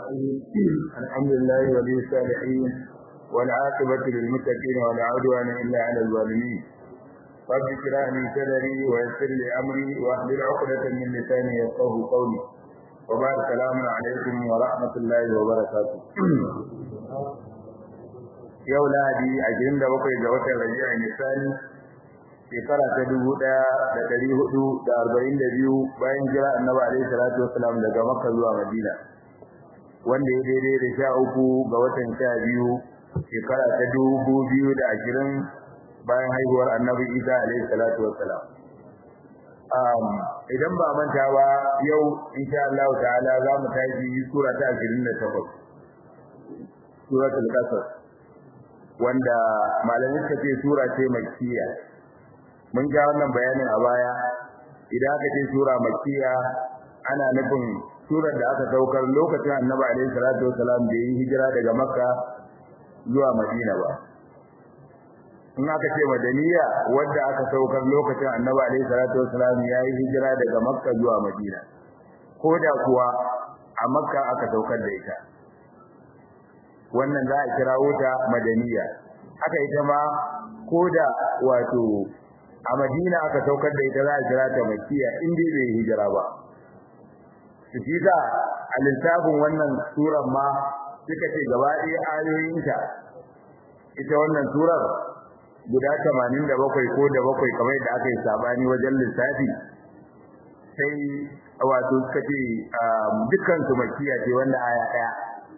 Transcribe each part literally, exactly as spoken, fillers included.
الرحيم الحمد لله ولي الصالحين والعاقبة للمتقين ولا عدوان إلا على الظالمين رب اشرح لي صدري ويسر لي أمري واحلل عقدة من لساني يفقهوا قولي وبعد السلام عليكم ورحمة الله وبركاته yau Lahadi ashirin da bakwai ga watan Rabiul Nisani shekara ta dubu ɗaya da ɗari hudu da arba'in da biyu bayan jira Annabi alaihi salatu wassalam daga Makka zuwa Madina wanda ya daidai da sha uku ga watan sha biyu shekara ta dubu biyu da ashirin bayan haihuwar Annabi Isa alaihi salatu wassalam um idan ba manta ba yau insha Allah ta'ala za mu tashi sura ta ashirin da takwas suratul Qasas wanda malamin suka ce sura ce makkiya mun ga wannan bayanin a baya idan aka ce sura makkiya ana nufin surar da aka saukar lokacin Annabi alaihi salatu wasalam da yi hijira daga Makka zuwa Madina ba in aka ce madaniya wanda aka saukar lokacin Annabi alaihi salatu wasalam ya yi hijira daga Makka zuwa Madina koda kuwa a Makka aka saukar da ita wannan za a kirawo ta madaniya haka ita ma koda wato a Madina aka saukar da ita za a kira ta makkiya in dai bai hijira ba shi da al-lissafin wannan surar ma suka ce gaba ɗaya ayoyinta ita wannan surar guda tamanin da bakwai ko da bakwai kamar yadda aka yi sabani wajen lissafi sai wato suka ce dukkan su makkiya ce wanda aya ɗaya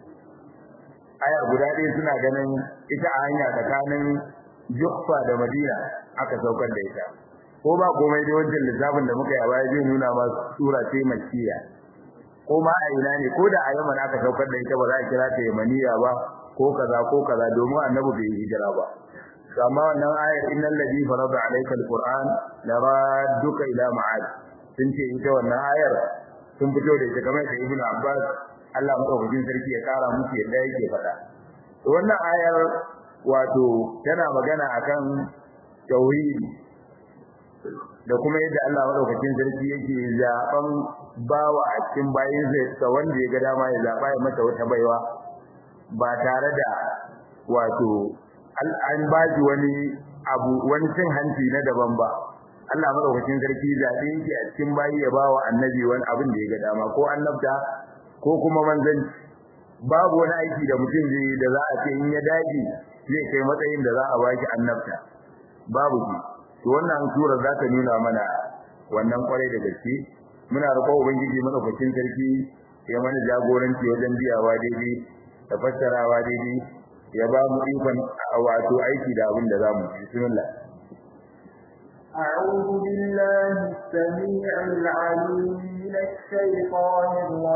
aya guda ɗaya suna ganin ita a hanya tsakanin Juffa da Madina aka saukar da ita ko ba komai da wajen lissafin da muka yi a baya zai nuna ma sura ce makkiya ko ma a ina ne ko da a Yaman aka saukar da ita ba za a kira ta Yamaniya ba ko kaza ko kaza domin Annabi bai hijira ba amma wannan ayar innal ladhi farada alayka alquran la radduka ila ma'ad sun ce ita wannan ayar sun fito da ita kamar da Ibn Abbas Allah madaukakin sarki ya kara musu yadda yake faɗa to wannan ayar wato tana magana akan tauhidi da kuma yadda Allah madaukakin sarki yake zaben bawa a cikin bayin sa wanda ya ga dama ya zaba ya mata wata baiwa ba tare da wato an baji wani abu wani cin hanci na daban ba Allah madaukakin sarki zabe yake a cikin bayi ya bawa annabi wani abin da ya ga dama ko annabta ko kuma manzanci babu wani aiki da mutum zai yi da za a ce in ya dace zai kai matsayin da za a baki annabta babu shi to wannan sura za ta nuna mana wannan kwarai da gaske muna roƙon ubangiji madaukakin sarki ya mana jagoranci wajen biyawa daidai da fassarawa daidai ya ba mu ikon wato aiki da abin da za mu yi bismillah أعوذ بالله السميع العليم من الشيطان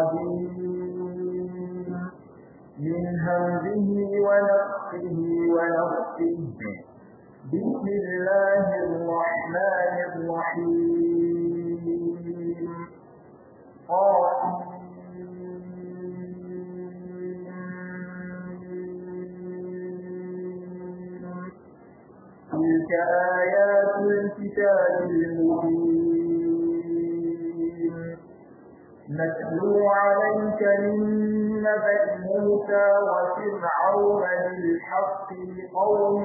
الرجيم من همزه ونفخه ونفخه بسم الله الرحمن الرحيم قاف تلك آيات الكتاب المبين نتلو عليك من نبأ موسى وفرعون بالحق لقوم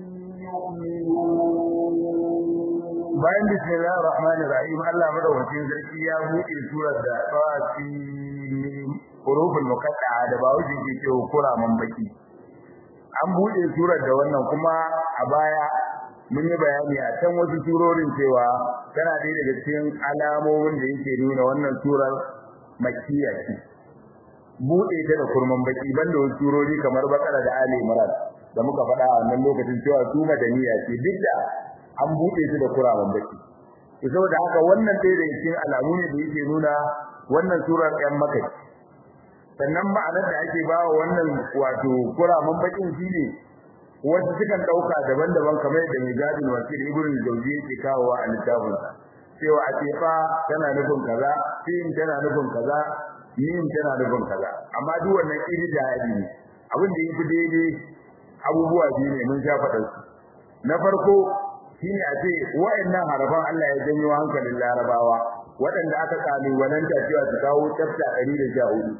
يؤمنون bayan bismillahir rahmanir rahim Allah madaukakin sarki ya buɗe surar da tawasi huruful muqatta'a da ba wuce ke cewa kuraman baki an buɗe surar da wannan kuma a baya mun yi bayani a can wasu surorin cewa tana ɗaya daga cikin alamomin da yake nuna wannan surar makkiya ce buɗe ta da kurman baki banda wasu surori kamar Bakara da Ali Imran da muka faɗa a wannan lokacin cewa su madaniya ce duk da an buɗe su da kuraman baki to saboda haka wannan ɗaya daga cikin alamu ne da yake nuna wannan surar ɗan Makka sannan ma'anar da ake bawa wannan wato kuraman bakin shine wasu sukan dauka daban-daban kamar da Mujahid Wasir Ibn Jawzi yake kawowa a littafin sa cewa a tefa tana nufin kaza sin tana nufin kaza yin tana nufin kaza amma duk wannan irjahadi ne abin da yafi daidai abubuwa biyu ne mun sha faɗa su na farko shine a ce wa'annan harafan Allah ya janyo hankalin Larabawa waɗanda aka kalubalanta cewa su kawo tsafta ɗari da sha hudu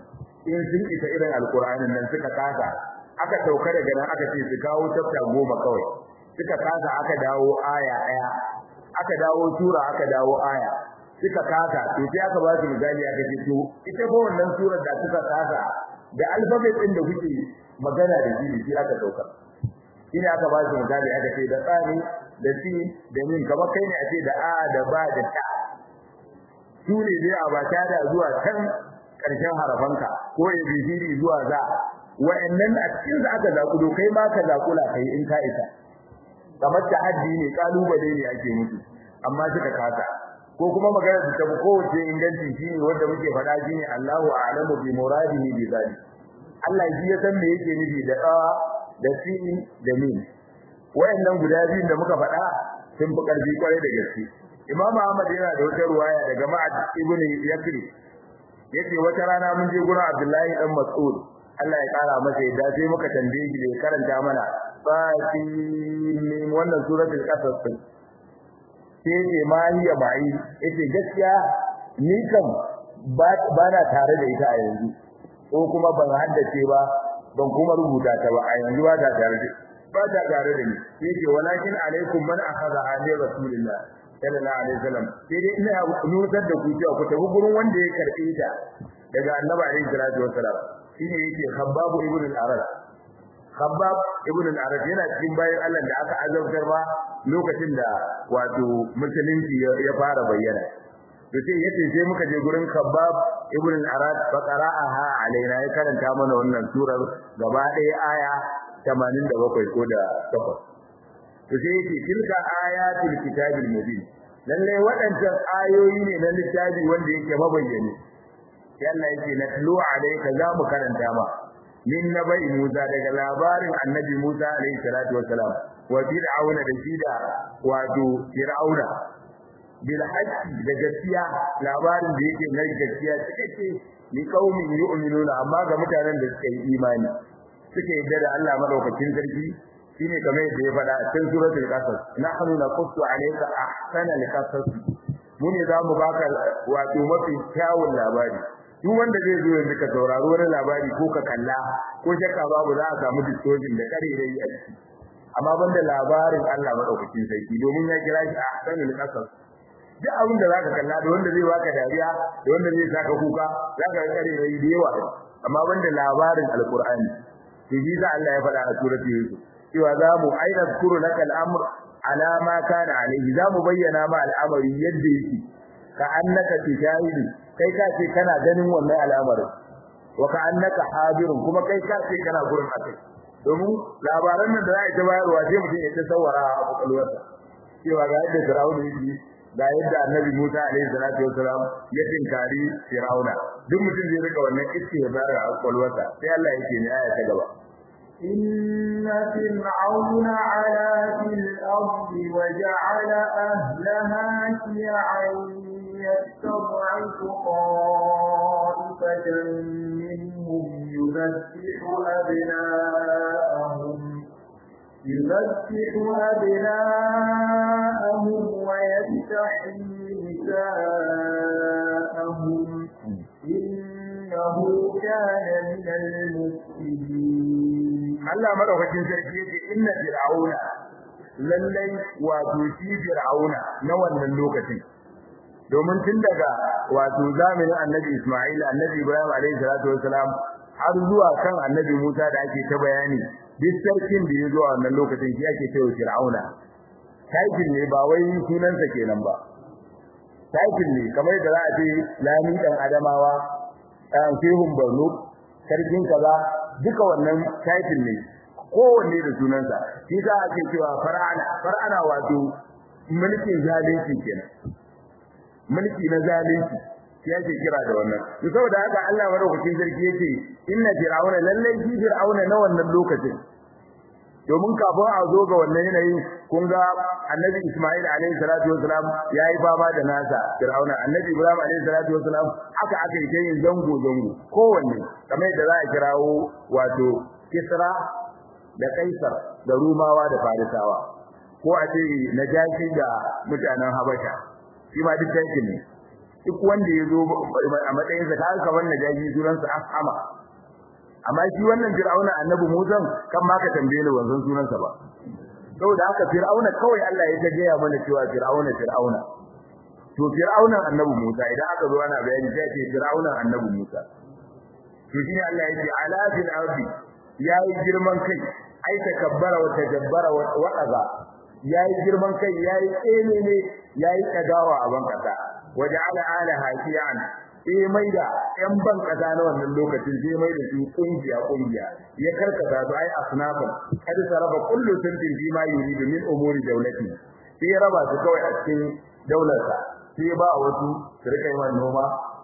in sun isa irin alqur'anin nan suka kasa aka sauka daga nan aka ce su kawo chapter goma kawai suka kasa aka dawo aya daya aka dawo sura aka dawo aya suka kasa to sai aka ba su misali aka ce to ita ba wannan surar da suka kasa da alphabet din da kuke magana da shi shi aka sauka ina aka ba su misali aka ce da tsani da si da min kamar kai ne a ce da a da ba da ta su ne dai a ba ta da zuwa can karshen harafanka ko ya bihiri zuwa za wa'annan a cikin da aka zakulo kai ma ka zakula kai in ka isa kamar tahaddi ne kalubale ne ake musu amma suka kasa ko kuma magana da tabu ko wace inganci shine wanda muke faɗa shine Allahu a'lamu bi muradihi bi zalik Allah shi ya san me yake nufi da da da sin da min wayannan guda biyun da muka faɗa sun fi karfi kwarai da gaske Imam Ahmad yana da wata ruwaya daga Ma'ad ibn Yakri yace wata rana mun je gurin Abdullahi dan Mas'ud Allah ya kara masa yadda sai muka tambaye shi da karanta mana fatin wannan suratul qasas sai ce ma hiya bai yace gaskiya ni kam ba na tare da ita a yanzu ko kuma ban haddace ba ban kuma rubuta ta ba a yanzu ba ta tare da ba ta tare da ni yace walakin alaikum man akhadha ali rasulillah sallallahu alaihi wasallam sai dai ina nutar da ku cewa ku tafi gurin wanda ya karbe ta daga annabi alaihi salatu wasallam shine yake Khabbab ibn al-Arad Khabbab ibn al-Arad yana cikin bayan Allah da aka azabtar ba lokacin da wato musulunci ya fara bayyana to sai yace sai muka je gurin Khabbab ibn al-Arad fa qara'aha alaina ya karanta mana wannan surar gaba ɗaya aya tamanin da bakwai ko da takwas to sai yace tilka ayatul kitabil mubin lalle waɗannan ayoyi ne na littafi wanda yake mabayyane sai Allah yake natlu alayka za mu karanta ma min nabai Musa daga labarin annabi Musa alayhi salatu wassalam wa fir'auna da shi da wato fir'auna bil haqqi da gaskiya labarin da yake na gaskiya cikakke ni qaumin yu'minuna amma ga mutanen da suka yi imani suka yadda da Allah madaukakin sarki shine kamar yadda ya faɗa a cikin suratul qasas nahnu naqussu alayka ahsana al-qasas mun ne zamu baka wato mafi kyawun labari duk wanda zai zo yanzu ka saurari wani labari ko ka kalla ko shakka babu za a samu distortion da karerai a ciki amma banda labarin Allah madaukakin sarki domin ya kira shi ahsanul qasas duk abin da zaka kalla da wanda zai baka dariya da wanda zai saka kuka zaka ga karerai da yawa amma banda labarin alqur'ani sai ji za Allah ya faɗa a suratul yusuf cewa za mu aina zkuru laka al'amr ala ma kana alayhi za mu bayyana ma al'amari yadda yake ka annaka tishahidi kai ka ce kana ganin wannan al'amarin wa ka annaka hadirun kuma kai ka ce kana gurin akai domin labaran nan da za a ta bayarwa sai mutum ya tasawara a kwakwalwarsa cewa ga yadda Fir'auna yake ga yadda Annabi Musa alaihi salatu wassalam ya tinkari Fir'auna duk mutum zai rika wannan iske ya bayar a kwakwalwarsa sai Allah yake ne aya ta gaba إن فرعون علا في الأرض وجعل أهلها شيعا يستضعف طائفة منهم يذبح أبناءهم يذبح أبناءهم ويستحيي نساءهم إنه كان من المفسدين Allah madaukakin sarki yake inna fir'auna lallai wato shi fir'auna na wannan lokacin domin tun daga wato zamanin annabi Isma'il annabi Ibrahim alayhi salatu wasalam har zuwa kan annabi Musa da ake ta bayani duk sarkin da ya zo a wannan lokacin shi ake cewa fir'auna title ne ba wai sunansa kenan ba title ne kamar da za a ce lami dan adamawa dan shehun Borno sarkin kaza duka wannan title ne kowanne da sunansa shi za a ce cewa far'ana far'ana wato mulkin zalunci kenan mulki na zalunci shi yake kira da wannan to saboda haka Allah madaukakin sarki yake inna fir'auna lallai shi fir'auna na wannan lokacin domin kafin a zo ga wannan yanayi kun ga annabi Isma'il alaihi salatu wasalam yayi fama da nasa fir'auna annabi Ibrahim alaihi salatu wasalam haka aka yi yin zango zango kowanne kamar da za a kirawo wato Kisra da Kaisar da Rumawa da Farisawa ko a ce Najashi da mutanen Habasha shi ma duk tanki ne duk wanda ya zo a matsayin sa ta kamar najashi sunansa Ashama amma shi wannan Fir'auna annabi Musa kan ma ka tambaye ni wannan sunansa ba saboda haka Fir'auna kawai Allah ya ta gaya mana cewa Fir'auna Fir'auna to Fir'aunan annabi Musa idan aka zo ana bayani sai ce Fir'aunan annabi Musa to shine Allah ya ce ala fil ardi yayi girman kai ai takabbara wa tajabbara wa qaza yayi girman kai yayi tsene ne yayi kadawa a ban kasa waja'ala alaha shi'an sai mai da ƴan ban kasa na wannan lokacin sai mai da su kungiya kungiya ya karkata su ai asnafan kada saraba kullu suntin fi ma yuridu min umuri dawlati sai raba su kawai a cikin daularsa sai ba wasu su rika yin noma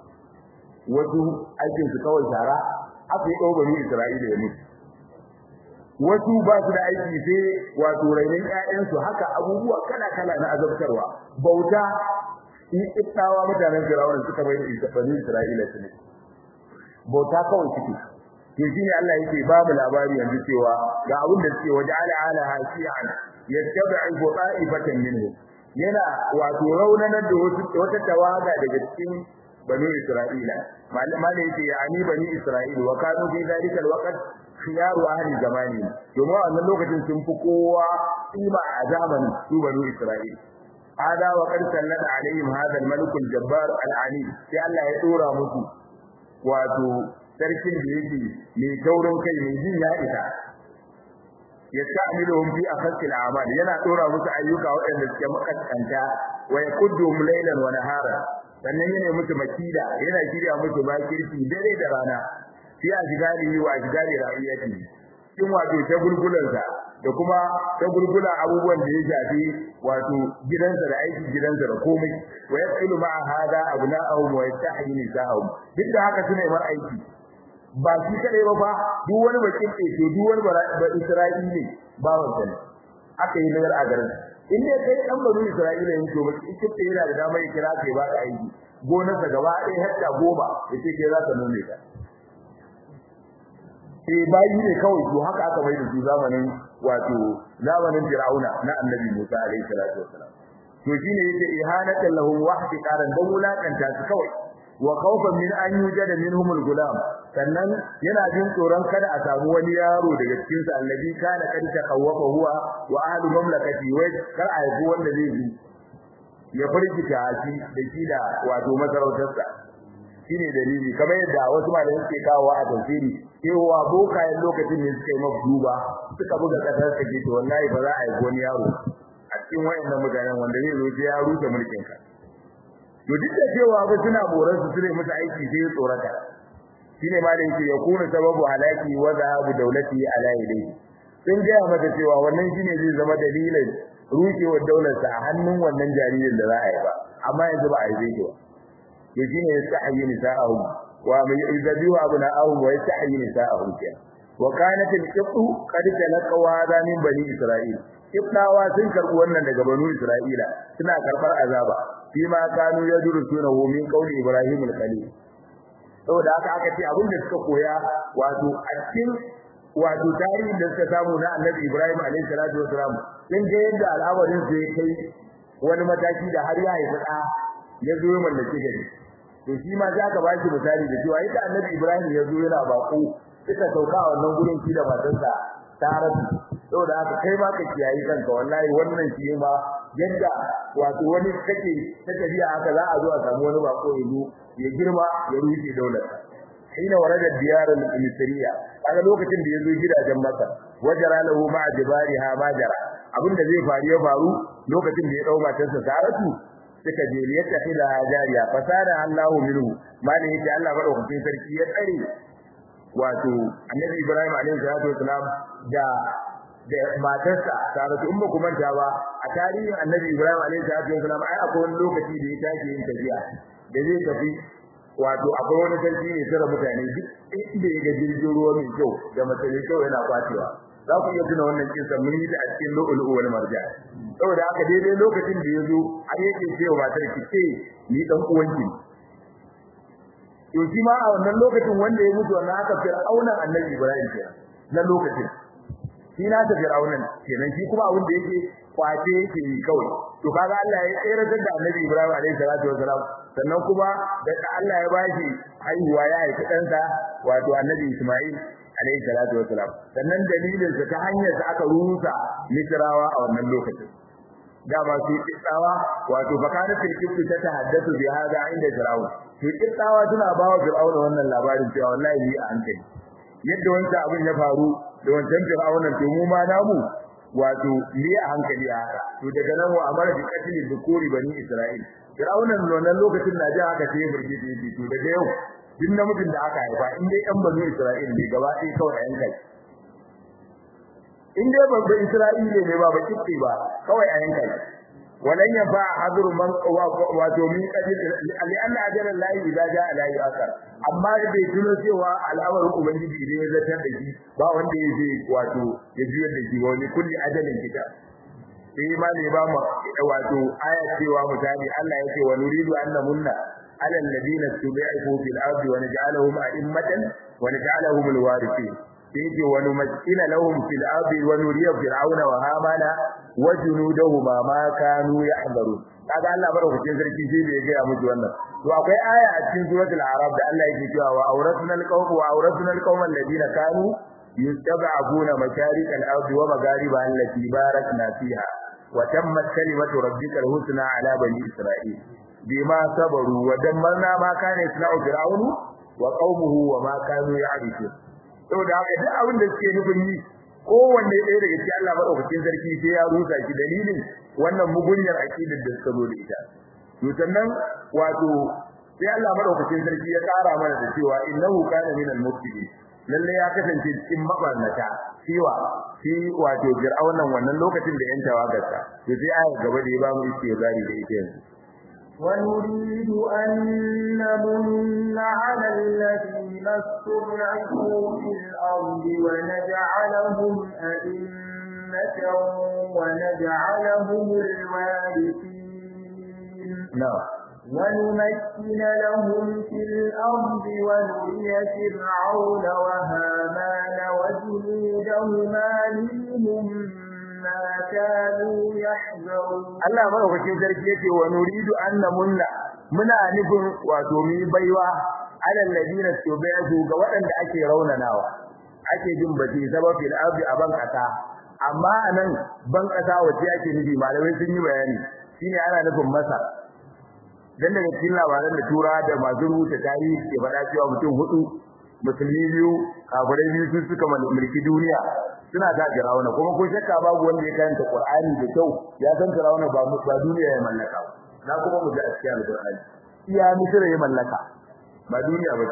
wasu aikin su kawai shara aka yi ɗaukar Isra'ila ya mutu wasu ba su da aiki sai wato rainin ƴaƴansu haka abubuwa kala kala na azabtarwa bauta in ittawa mutanen Fir'auna suka bai da Isra'ila su ne bauta kawai suke to shine Allah yake babu labari yanzu cewa ga abin da suke waja'ala alaha shi'an yattabi'u ta'ifatan minhum yana wato raunanar da wata tawaga daga cikin bani Isra'ila malama ne yake yani bani Isra'ila wa kanu fi dalika alwaqt khiyaru ahli zamani domin wannan lokacin sun fi kowa kima a zamanin su bani Isra'ila hada wa qad sallata alaihim hada almalik aljabbar alani sai Allah ya dora musu wato sarkin da yake mai taurin kai mai jin ya isa yasta'miluhum fi akhsil a'mal yana dora musu ayyuka waɗanda suke makaskanta wa yaquddum laylan wa nahara sannan yana musu makida yana shirya musu bakirci dare da rana fi ajgali wa ajgali ra'iyati kin wato ta gurgulansa da kuma ta gurgula abubuwan da ya shafi wato gidansa da aiki gidansa da komai wa yaqilu ma'a hada abna'ahum wa yastahyi nisa'ahum duk da haka suna yi aiki ba shi kadai ba fa duk wani bakin tsaye duk wani ba Isra'ili ba wannan aka yi layar a garin in dai kai dan baro Isra'ila yin to bakin tsaye yana da dama ya kira kai ba ka aiki gonar sa gaba ɗaya hekta goma yace ke za ka nome ta sai bayi ne kawai to haka aka bai da su zamanin wato zamanin Fir'auna na Annabi Musa alaihi salatu wassalam to shine yace ihanatan lahum wa ihtiqaran dan wulakanta su kawai wa khawfan min an yujada minhum al-gulam sannan yana jin tsoron kada a samu wani yaro daga cikin su annabi kana kad taqawwafa huwa wa ahli mamlakati wai kar a yi wanda zai yi ya firgita shi da shi da wato masarautarsa shine dalili kamar yadda wasu malamai suke kawo a tafsiri cewa bokayen lokacin ne suka yi mabduba suka buga kasar ta ce wallahi ba za a yi wani yaro a cikin wayannan mutanen wanda zai zo ya rusa mulkin ka to duk da cewa ba suna boran su sune musu aiki sai tsorata shine ma da yake ya kuna sababu halaki wa zahabu dawlati ala yadayhi sun ga mata cewa wannan shine zai zama dalilin rushewar daular sa a hannun wannan jaririn da za a yi ba amma yanzu ba a yi zai ba to shine yastahyi nisa'ahum wa man yuzbihu abna'ahum wa yastahyi nisa'ahum wa kanat al-qibtu qad talaqa hadha min bani isra'il ibnawa sun karbi wannan daga bani isra'ila suna karbar azaba fima kanu yadrusuna min qawli ibrahim al-khalil saboda haka aka ce abin da suka koya wato a cikin wato tarihin da suka samu na annabi ibrahim alayhi salatu wasalam sun ga yadda al'amarin su ya kai wani mataki da har ya haifi da ya zo ya mallake gari to shi ma za ka ba shi misali da cewa yadda annabi ibrahim ya zo yana bako suka sauka a wannan gurin shi da matarsa Saratu saboda haka kai ma ka kiyaye kanka wallahi wannan shi ma yadda wato wani kake ta tafiya haka za a zo a samu wani bako ya zo ya girma ya rushe daular hina warada diyar al-misriya kaga lokacin da yazo gidajen Masar wajara lahu ma'a jibariha majara abinda zai faru ya faru lokacin da ya dau matarsa Saratu suka je ya tafi da hajariya fasada Allahu minhu malin yace Allah madaukakin sarki ya tsare wato annabi Ibrahim alaihi salatu wasalam da da matarsa Saratu in ba ku manta ba a tarihin annabi Ibrahim alaihi salatu wasalam ai akwai wani lokaci da ya tashi yin tafiya da zai tafi wato akwai wani sarki ne tsara mutane duk inda ya ga jirgin ruwa mai kyau da matsayi kyau yana kwacewa za ku iya tuna wannan kisa mun yi ta a cikin lu'lu'u wal marjan saboda haka daidai lokacin da yazo har yake cewa matar ki ce ni dan uwanki to shi ma a wannan lokacin wanda ya mutu wannan aka fir'aunan annabi Ibrahim kenan na lokacin shi na ta fir'aunan kenan shi kuma abin da yake kwace yake yi kawai to kaga Allah ya tsere da Annabi Ibrahim alaihi salatu wasalam sannan kuma da Allah ya bashi haihuwa ya haifi ɗansa wato Annabi Isma'il alaihi salatu wasalam sannan dalilin sa ta hanyar sa aka rusa Misrawa a wannan lokacin da ba su kitsawa wato bakana tilkitu ta tahaddathu bi hada inda Fir'aun to kitsawa suna ba wa Fir'aun wannan labarin cewa wallahi ni a hankali yadda wancan abin ya faru da wancan Fir'aun to mu ma namu wato ni a hankali a haka to daga nan wa amara bi qatl dhukuri bani Isra'il Fir'aun wannan lokacin na ji haka sai burge da yake to daga yau duk namijin da aka haifa in dai ɗan bani Isra'il ne gaba ɗaya kawai a yanka in dai babban Isra'il ne ba ba kitse ba kawai a yanka walan yafa hadru man wato min qadil li anna ajala Allah idza jaa la yu'akhir amma da bai tuno cewa al'amarin ubangiji idan ya zartar da shi ba wanda ya je wato ya juyar da shi wani kulli ajalin kita sai ma ne ba mu wato aya cewa mutane Allah yake wa nuridu annamunna ala alladhina tubi'u fil ardi wa naj'aluhum a'immatan wa naj'aluhum alwarithin yake wa numakkina lahum fil ardi wa nuriya fir'auna wa hamana wa junudahuma ma kanu yahzarun kaga Allah barkatun sarki shi bai ga muku wannan to akwai aya a cikin suratul arab da Allah yake cewa wa awratnal qawm wa awratnal qawm alladhina kanu yustab'abuna masharik al-ardi wa maghariba allati barakna fiha wa tammat kalimatu rabbikal husna ala bani isra'il bima sabaru wa dammarna ma kana yasna'u fir'aunu wa qaumuhu wa ma kanu ya'rifun saboda haka duk abin da suke nufin yi kowanne ɗaya daga cikin Allah madaukakin sarki sai ya rusa shi dalilin wannan mugunyar aqidar da suka zo da ita to sannan wato sai Allah madaukakin sarki ya ƙara mana da cewa innahu kana minal mufsidin lalle ya kasance cikin mabarnata cewa shi wato fir'aunan wannan lokacin da yan tawagarsa to sai aya gaba da ya ba mu istizari da ita yanzu ونريد أن نمن على الذين استضعفوا في الأرض ونجعلهم أئمة ونجعلهم الوارثين نعم ونمكن لهم في الأرض ونري فرعون وهامان وجنودهما منهم ما كانوا يحذرون Allah madaukakin sarki yace wa nuridu an namunna muna nufin wato mi baiwa alal ladina tubi'u ga waɗanda ake raunanawa ake jin bace sababin ardi aban kasa amma anan ban kasa wace yake nufi malamai sun yi bayani shine ana nufin masa dan daga cikin labaran da tura da masu rubuta tarihi ke faɗa cewa mutum hudu musulmi biyu kafirai biyu su suka mulki duniya suna da Fir'auna kuma ko shakka babu wanda ya karanta Qur'ani da kyau ya san Fir'auna ba ba duniya ya mallaka na kuma mu ji askiyar Qur'ani iya misira ya mallaka ba duniya ba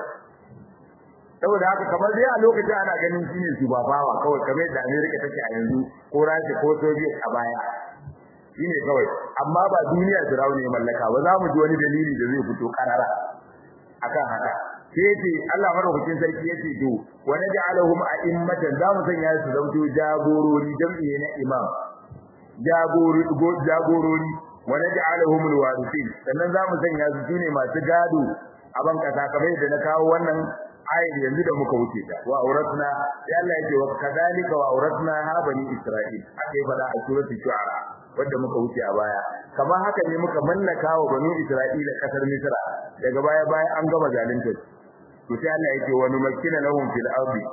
saboda haka kamar dai a lokacin ana ganin shine su ba bawa kawai kamar da America take a yanzu ko Rasha ko Soviet a baya shine kawai amma ba duniya Fir'auna ya mallaka ba za mu ji wani dalili da zai fito karara akan haka sai yace Allah madaukakin sarki yace to wa naj'aluhum a'immatan zamu sanya su zauto jagorori jami'i na imam jagorori jagorori wa naj'aluhum alwarithin sannan zamu sanya su sune masu gado a ban kasa kamar da na kawo wannan ayar yanzu da muka wuce ta wa auratna sai Allah yake wa kadalika wa auratna ha bani isra'il akai fada a suratul shu'ara wanda muka wuce a baya kamar haka ne muka mallaka wa bani isra'ila kasar misra daga baya baya an gama zalunta to sai Allah yake wa numakkina lahum fil ardi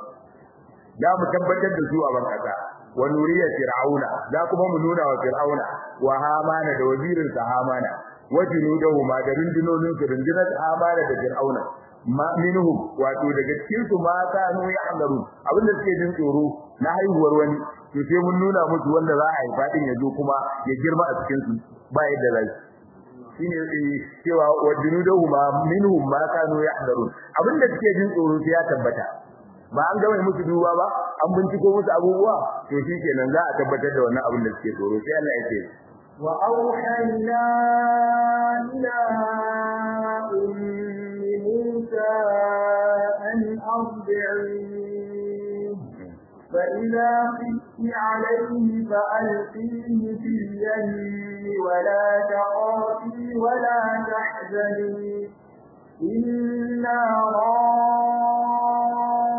da mu tabbatar da su a ban kasa wa nuriya fir'auna da kuma mu nuna wa fir'auna wa hamana da wazirin sa hamana wa junudahuma da rundunonin su rundunar hamana da fir'auna ma minhum wato daga cikin su ma kanu ya'lamu abinda suke jin tsoro na haihuwar wani to sai mun nuna musu wanda za a haifa din yazo kuma ya girma a cikin su ba yadda zai shine cewa wajnudahuma minhum ma kanu yahdarun abinda suke jin tsoro sai ya tabbata ba an gama musu duba ba an binciko musu abubuwa to shikenan za a tabbatar da wannan abin da suke tsoro sai Allah ya ce wa auhayna ila ummi musa an ardi'i فإذا خفت عليه فألقيه في اليم ولا تخافي ولا تحزني إنا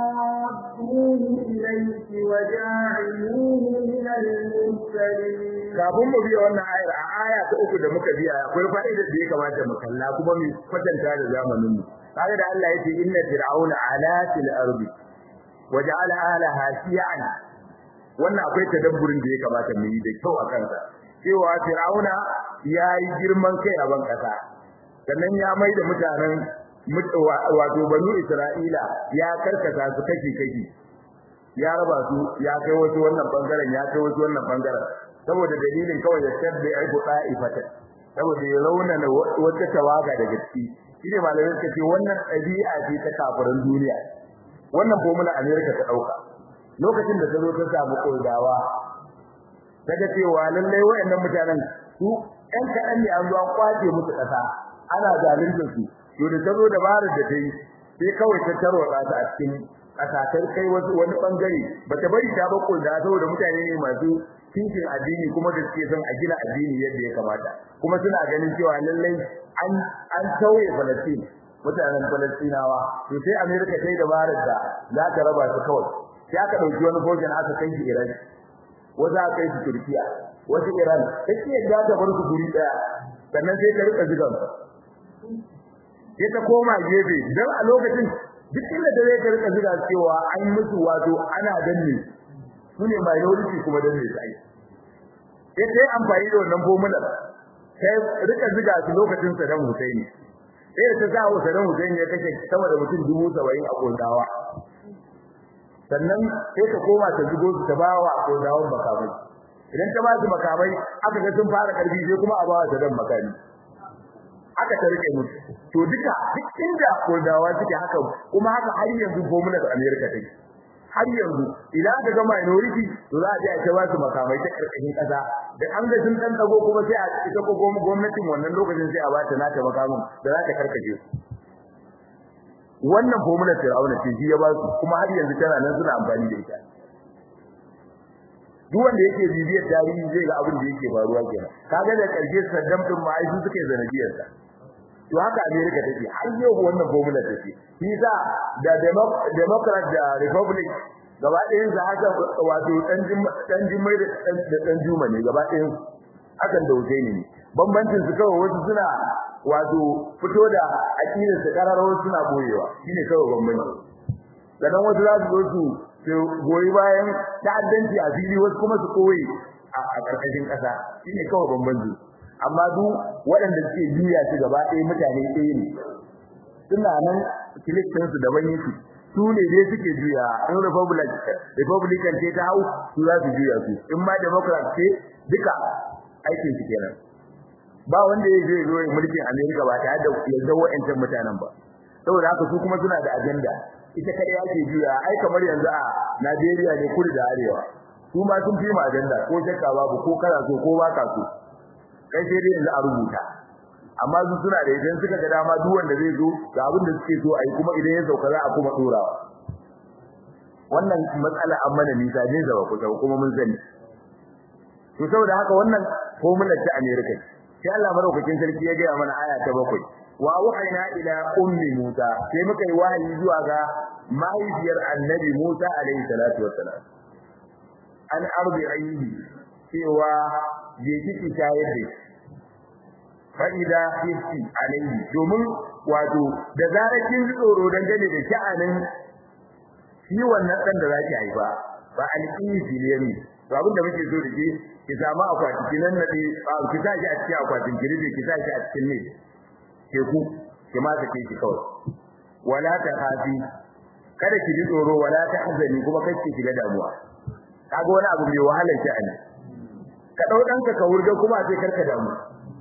رادوه إليك وجاعلوه من المرسلين kafin mu biya wannan ayar a aya ta uku da muka biya akwai fa'idar da ya kamata mu kalla kuma mu kwatanta da zamanin mu kaga da Allah yace inna fir'auna ala fil ardi waja'ala alaha shi'an wannan akwai tadabburin da ya kamata mu yi da kyau a kansa cewa fir'auna yayi girman kai a ban kasa sannan ya mai da mutanen wato banu Isra'ila ya karkata su kashi kashi ya raba su ya kai wasu wannan bangaren ya kai wasu wannan bangaren saboda dalilin kawai ya tabbe ai buɗa ifata saboda ya raunana wata tawaga daga ciki shine malamai suka ce wannan ɗabi'a ce ta kafirin duniya wannan formula America ta dauka lokacin da ta zo ta samu kodawa daga cewa lallai wayannan mutanen su ɗan kaɗan ne an zo an kwace musu ƙasa ana zalunta su to da ta zo dabarar da ta yi sai kawai ta tarwatsa ta a cikin ƙasa kai wasu wani bangare bata bari ta ba koda saboda mutane ne masu cikin addini kuma da suke son a gina addini yadda ya kamata kuma suna ganin cewa lallai an an tauye Palestine mutanen Palestinawa to sai America sai dabarar da za ta raba su kawai sai aka dauki wani bogin aka kai shi Iran wanda aka kai shi Turkiya wata Iran take yadda ta bar su guri daya sannan sai ta rika zigan sai ta koma gefe dan a lokacin duk inda da zai rika ziga cewa an musu wato ana danne sune minority kuma danne sai sai sai amfani da wannan formula sai rika ziga su lokacin Saddam Hussein sai ta zawo Saddam Hussein ya kashe sama da mutum dubu saba'in a Kodawa sannan sai ta koma ta zigo su ta bawa Kodawan makamai idan ta ba su makamai aka ga sun fara karfi sai kuma a bawa Saddam makami aka ta rike musu to duka duk inda Kodawa suke haka kuma haka har yanzu formula da America take har yanzu idan aka ga minority to za a je a ce ba su makamai ta karkashin kasa da an ga sun dan dago kuma sai a ita ko gwamnatin wannan lokacin sai a ba ta nata makamin da za ta karkace su wannan formula Fir'auna ce ji ya ba su kuma har yanzu tana nan suna amfani da ita duk wanda yake bibiyar tarihi zai ga abin da yake faruwa kenan kaga da karshe Saddam din ma ai su suke zanadiyar sa to haka America take har yau wannan formula take shi za da democrat da republic gaba ɗayan za haka wato dan dan jimai da dan juma ne gaba ɗayan hakan da wuce ne bambancin su kawai wasu suna wato fito da aqidar su kararwa suna boyewa shine kawai bambanci dan wasu za su zo su goyi bayan ta'addanci a fili wasu kuma su koyi a karkashin kasa shine kawai bambanci amma duk waɗanda suke juya su gaba ɗaya mutane ɗaya ne suna nan kilistin su daban yake su ne dai suke juya in republican republican ce ta hau su za su juya su in ma democrat ce duka aikin su kenan ba wanda ya zai zo mulkin America ba tare da yanzu wa'ancan mutanen ba saboda haka su kuma suna da agenda ita kada yake juya ai kamar yanzu a Najeriya ne kudu da arewa su ma sun fi ma agenda ko shakka babu ko kana so ko ba ka so kai sai dai yanzu a rubuta amma su suna da idan suka ga dama duk wanda zai zo ga abin da suke so ai kuma idan ya sauka za a kuma dorawa wannan matsala amma da nisa ne zaba ku kuma mun sani to saboda haka wannan formula ta America sai Allah madaukakin sarki ya ga mana aya ta bakwai wa wahayna ila ummi Musa sai muka yi wahayi zuwa ga mahaifiyar annabi Musa alaihi salatu wassalam an arbi ayi cewa je kiki tayar da fa ida hiski alaihi domin wato da zarar kin tsoro dangane da sha'anin shi wannan dan da zaki haifa ba alqi filiyani to abin da muke so da ke ki samu akwati kinan nade ki sa shi a cikin akwatin kirje ki sa shi a cikin ne ke ku ki ma take ki kawai wala ta hafi kada ki ji tsoro wala ta hazani kuma kai ki shiga damuwa kaga wani abu mai wahalar shi ana ka dau danka ka wurga kuma sai karka damu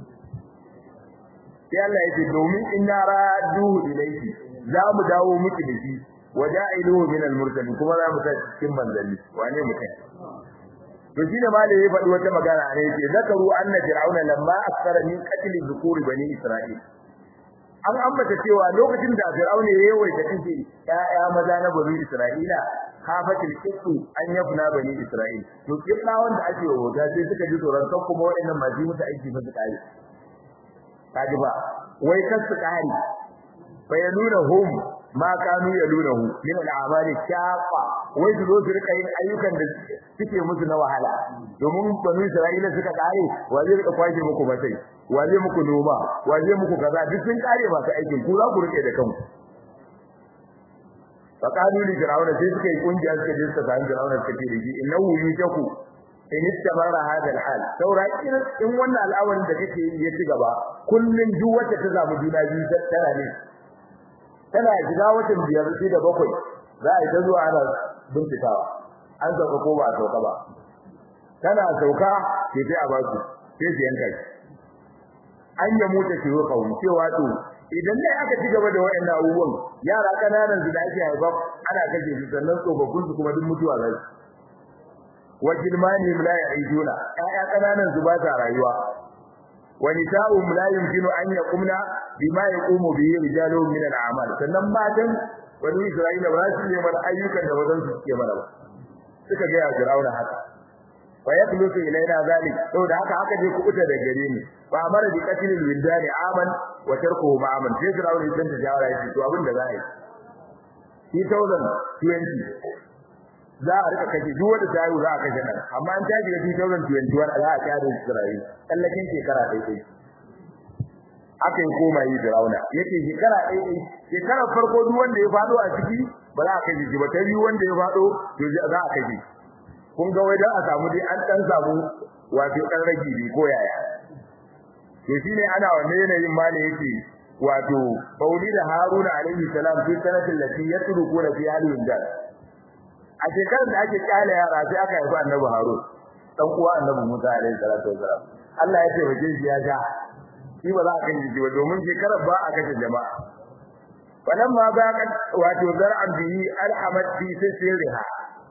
sai Allah ya ce domin inna raduhu ilayki za mu dawo miki da shi waja'iluhu min al-mursalin kuma za mu sa cikin manzali wane mutai to shine malai ya faɗi wata magana ne yace zakaru anna fir'auna lamma akthara min qatl dhukuri bani isra'il an ambata cewa lokacin da fir'auna ya yawaita kace ƴaƴa maza na bani isra'ila hafatil qittu an yafna bani isra'il to kibla wanda ake wata sai suka ji tsoron kan kuma waɗannan maji musu aiki fa su kai kaji ba wai kan su kai bayanuna hum ma kanu yalunahu min al-a'mali shaqa wai su zo su rika yin ayyukan da suke musu na wahala domin banu Isra'ila suka kare wa zai rika kwashe muku batai wa zai muku noma wa zai muku kaza duk sun kare masu aikin ku za ku rike da kanku faqalu li fir'auna sai suka yi kungiya suka je suka san fir'auna suka ce diji innahu yushaku in istamara hada al-hal saura in wannan al'amarin da kake yi ya ci gaba kullun duk wacce ta zamu juna biyu tana ne tana shiga watan biyar sai da bakwai za a yi ta zuwa ana bincikawa an sauka ko ba a sauka ba tana sauka sai sai a ba su sai su yanka shi an ya mutu shi ko kawo cewa to idan dai aka ci gaba da wayannan abubuwan yara kananan su da ake haifa ana kaje su sannan tsofaffin su kuma duk mutuwa za su wa jilmani la ya'iduna ayya kananan su ba ta rayuwa wa nisa'um la yumkinu an yaqumna bima yaqumu bihi rijalun min al-a'mal sannan matan wani Isra'ila ba su yi mana ayyukan da bazan su ke mana ba suka ga Fir'auna haka fa yaqulu ilaina zalik to da haka haka je ku kuta da gare ni fa amara bi qatlil wildani aman wa tarkuhu ma'aman sai Fir'auna ya tantance jawara yake to abin da za a yi two thousand twenty za a rika kaje duk wanda ta yi za a kashe nan amma an tafi two thousand twenty-one za a kare Isra'ila tsallakin shekara ɗaya ɗaya aka yi koma yi Fir'auna yake shekara ɗaya ɗaya shekara farko duk wanda ya fado a ciki ba za a kashe shi ba ta biyu wanda ya fado to za a kashe kun ga wai dan a samu dai an dan samu wato dan ragi ne ko yaya to shine ana wannan yanayin ma ne yake wato Maulida Haruna alaihi salam fi sanatin lati yatrukuna fi halin dal a shekarar da ake kyale yara sai aka haifa annabi Harun dan uwa annabi Musa alaihi salatu wasalam Allah ya ce waje shi ya ga shi ba za a kashe shi ba domin shekarar ba a kashe jama'a falamma baqat wato zar'an bihi alhamat fi sirriha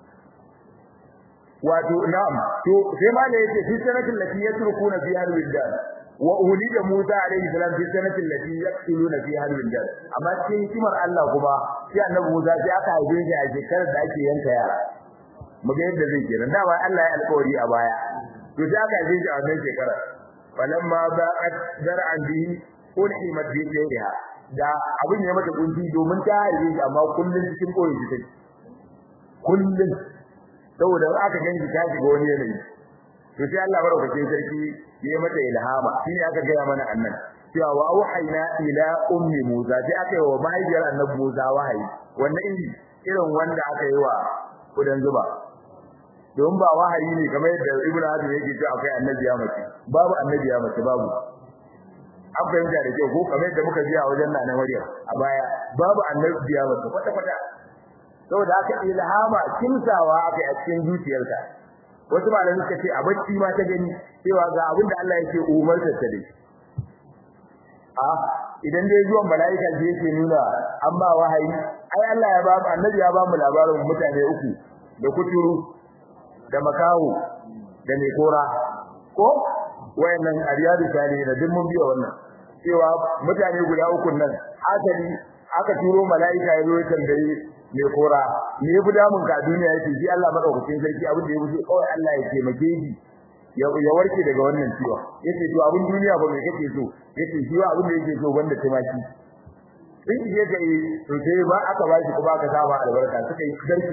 wato na'am to sai ma ne yace fi sanatin lati yatrukuna fi halin wa ulida Musa alaihi salam fi sanatin lati yaqtuluna fi halin amma cikin hikimar Allah kuma sai annabi Musa sai aka haife shi a shekarar da ake yanka yara mu ga yadda zai kenan da wai Allah ya alƙawari a baya to sai aka haife shi a wannan shekara falamma ba'at zar'an bihi ulhimat bi sayriha da abin ya mata kunci domin ta haife shi amma kullun cikin koyi shi take kullun saboda aka ganki ta shiga wani yanayi to sai Allah barakatin sarki ya mata ilhama shine aka ga mana annan cewa wa auhayna ila ummi Musa sai aka yi wa mahaifiyar annabi Musa wahayi wannan iri irin wanda aka yi wa kudan zuba don ba wahayi ne kamar yadda Ibn Hazm yake cewa akwai annabi ya mace babu annabi ya mace babu an fahimta da kyau ko kamar yadda muka ji a wajen nan Maryam a baya babu annabi ya mace kwata kwata saboda haka ilhama kimsawa aka yi a cikin zuciyarka wasu malamai suka ce a bacci ma ta gani cewa ga abin da Allah yake umarta ta dai a idan dai zuwan malaika je yake nuna amma wahayi ai Allah ya ba mu annabi ya ba mu labarin mutane uku da kuturu da makawo da mai kora ko wayannan ariyadu tani da duk mun biya wannan cewa mutane guda uku nan asali aka turo malaika ya zo ya tambaye mai kora me yafi damun ka duniya yake ji Allah madaukakin sarki abin da yafi kawai Allah ya taimake shi ya warke daga wannan ciwo yace to abin duniya ba me kake so yace shi abin da yake so banda tumaki in je ga to sai ba aka ba shi kuma aka saba albarka suka yi garki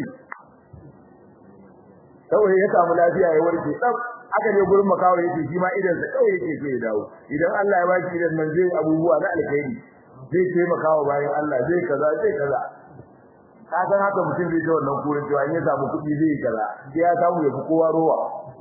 kawai ya samu lafiya ya warke tsaf aka je gurin makawo yace shi ma idan sa kawai yake so ya dawo idan Allah ya ba shi idan nan zai abubuwa na alkhairi zai taimaka wa bayan Allah zai kaza zai kaza ka san haka mutum zai ji wannan kurin cewa in ya samu kuɗi zai yi kaza sai ya samu ya fi kowa rowa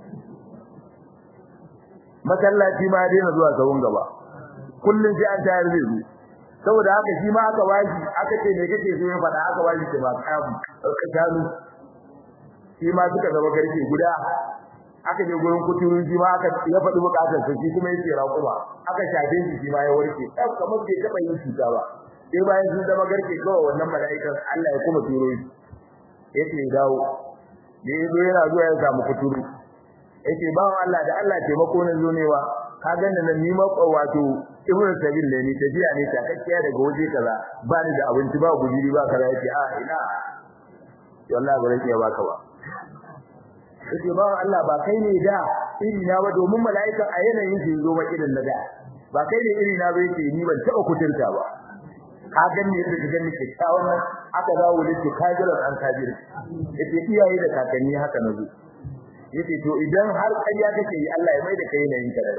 masallaci ma dai na zuwa sahun gaba kullun sai an tayar zai zo saboda haka shi ma aka waji aka ce me kake so ya faɗa aka waji ce ba kamu kanu shi ma suka zama garke guda aka je gurin kuturun shi ma aka ya faɗi bukatar sa shi kuma yake raƙuma aka shafe shi shi ma ya warke ɗan kamar bai taɓa yin cuta ba sai bayan sun zama garke kawai wannan mala'ikan Allah ya kuma turo shi yace dawo da yazo yana zuwa ya samu kuturu yace ba Allah da Allah taimako na zo ne wa ka ganna nan ni ma wato ibnu sabil ne ni tafiya ne ta kakkiya daga waje kaza ba ni da abinci ba gudiri ba kaza yace a ina wallahi ba rake baka ba yace ba Allah ba kai ne da iri na ba domin mala'ikan a yanayin shi zo ba irin na da ba kai ne iri na ba yace ni ban taɓa kutunta ba ka ganni yadda ka ganni kyakkyawan nan aka dawo da to kajiran an kajir yace iyaye da kakanni haka nazo yace to idan har ƙarya kake yi Allah ya mai da kai nayin ka da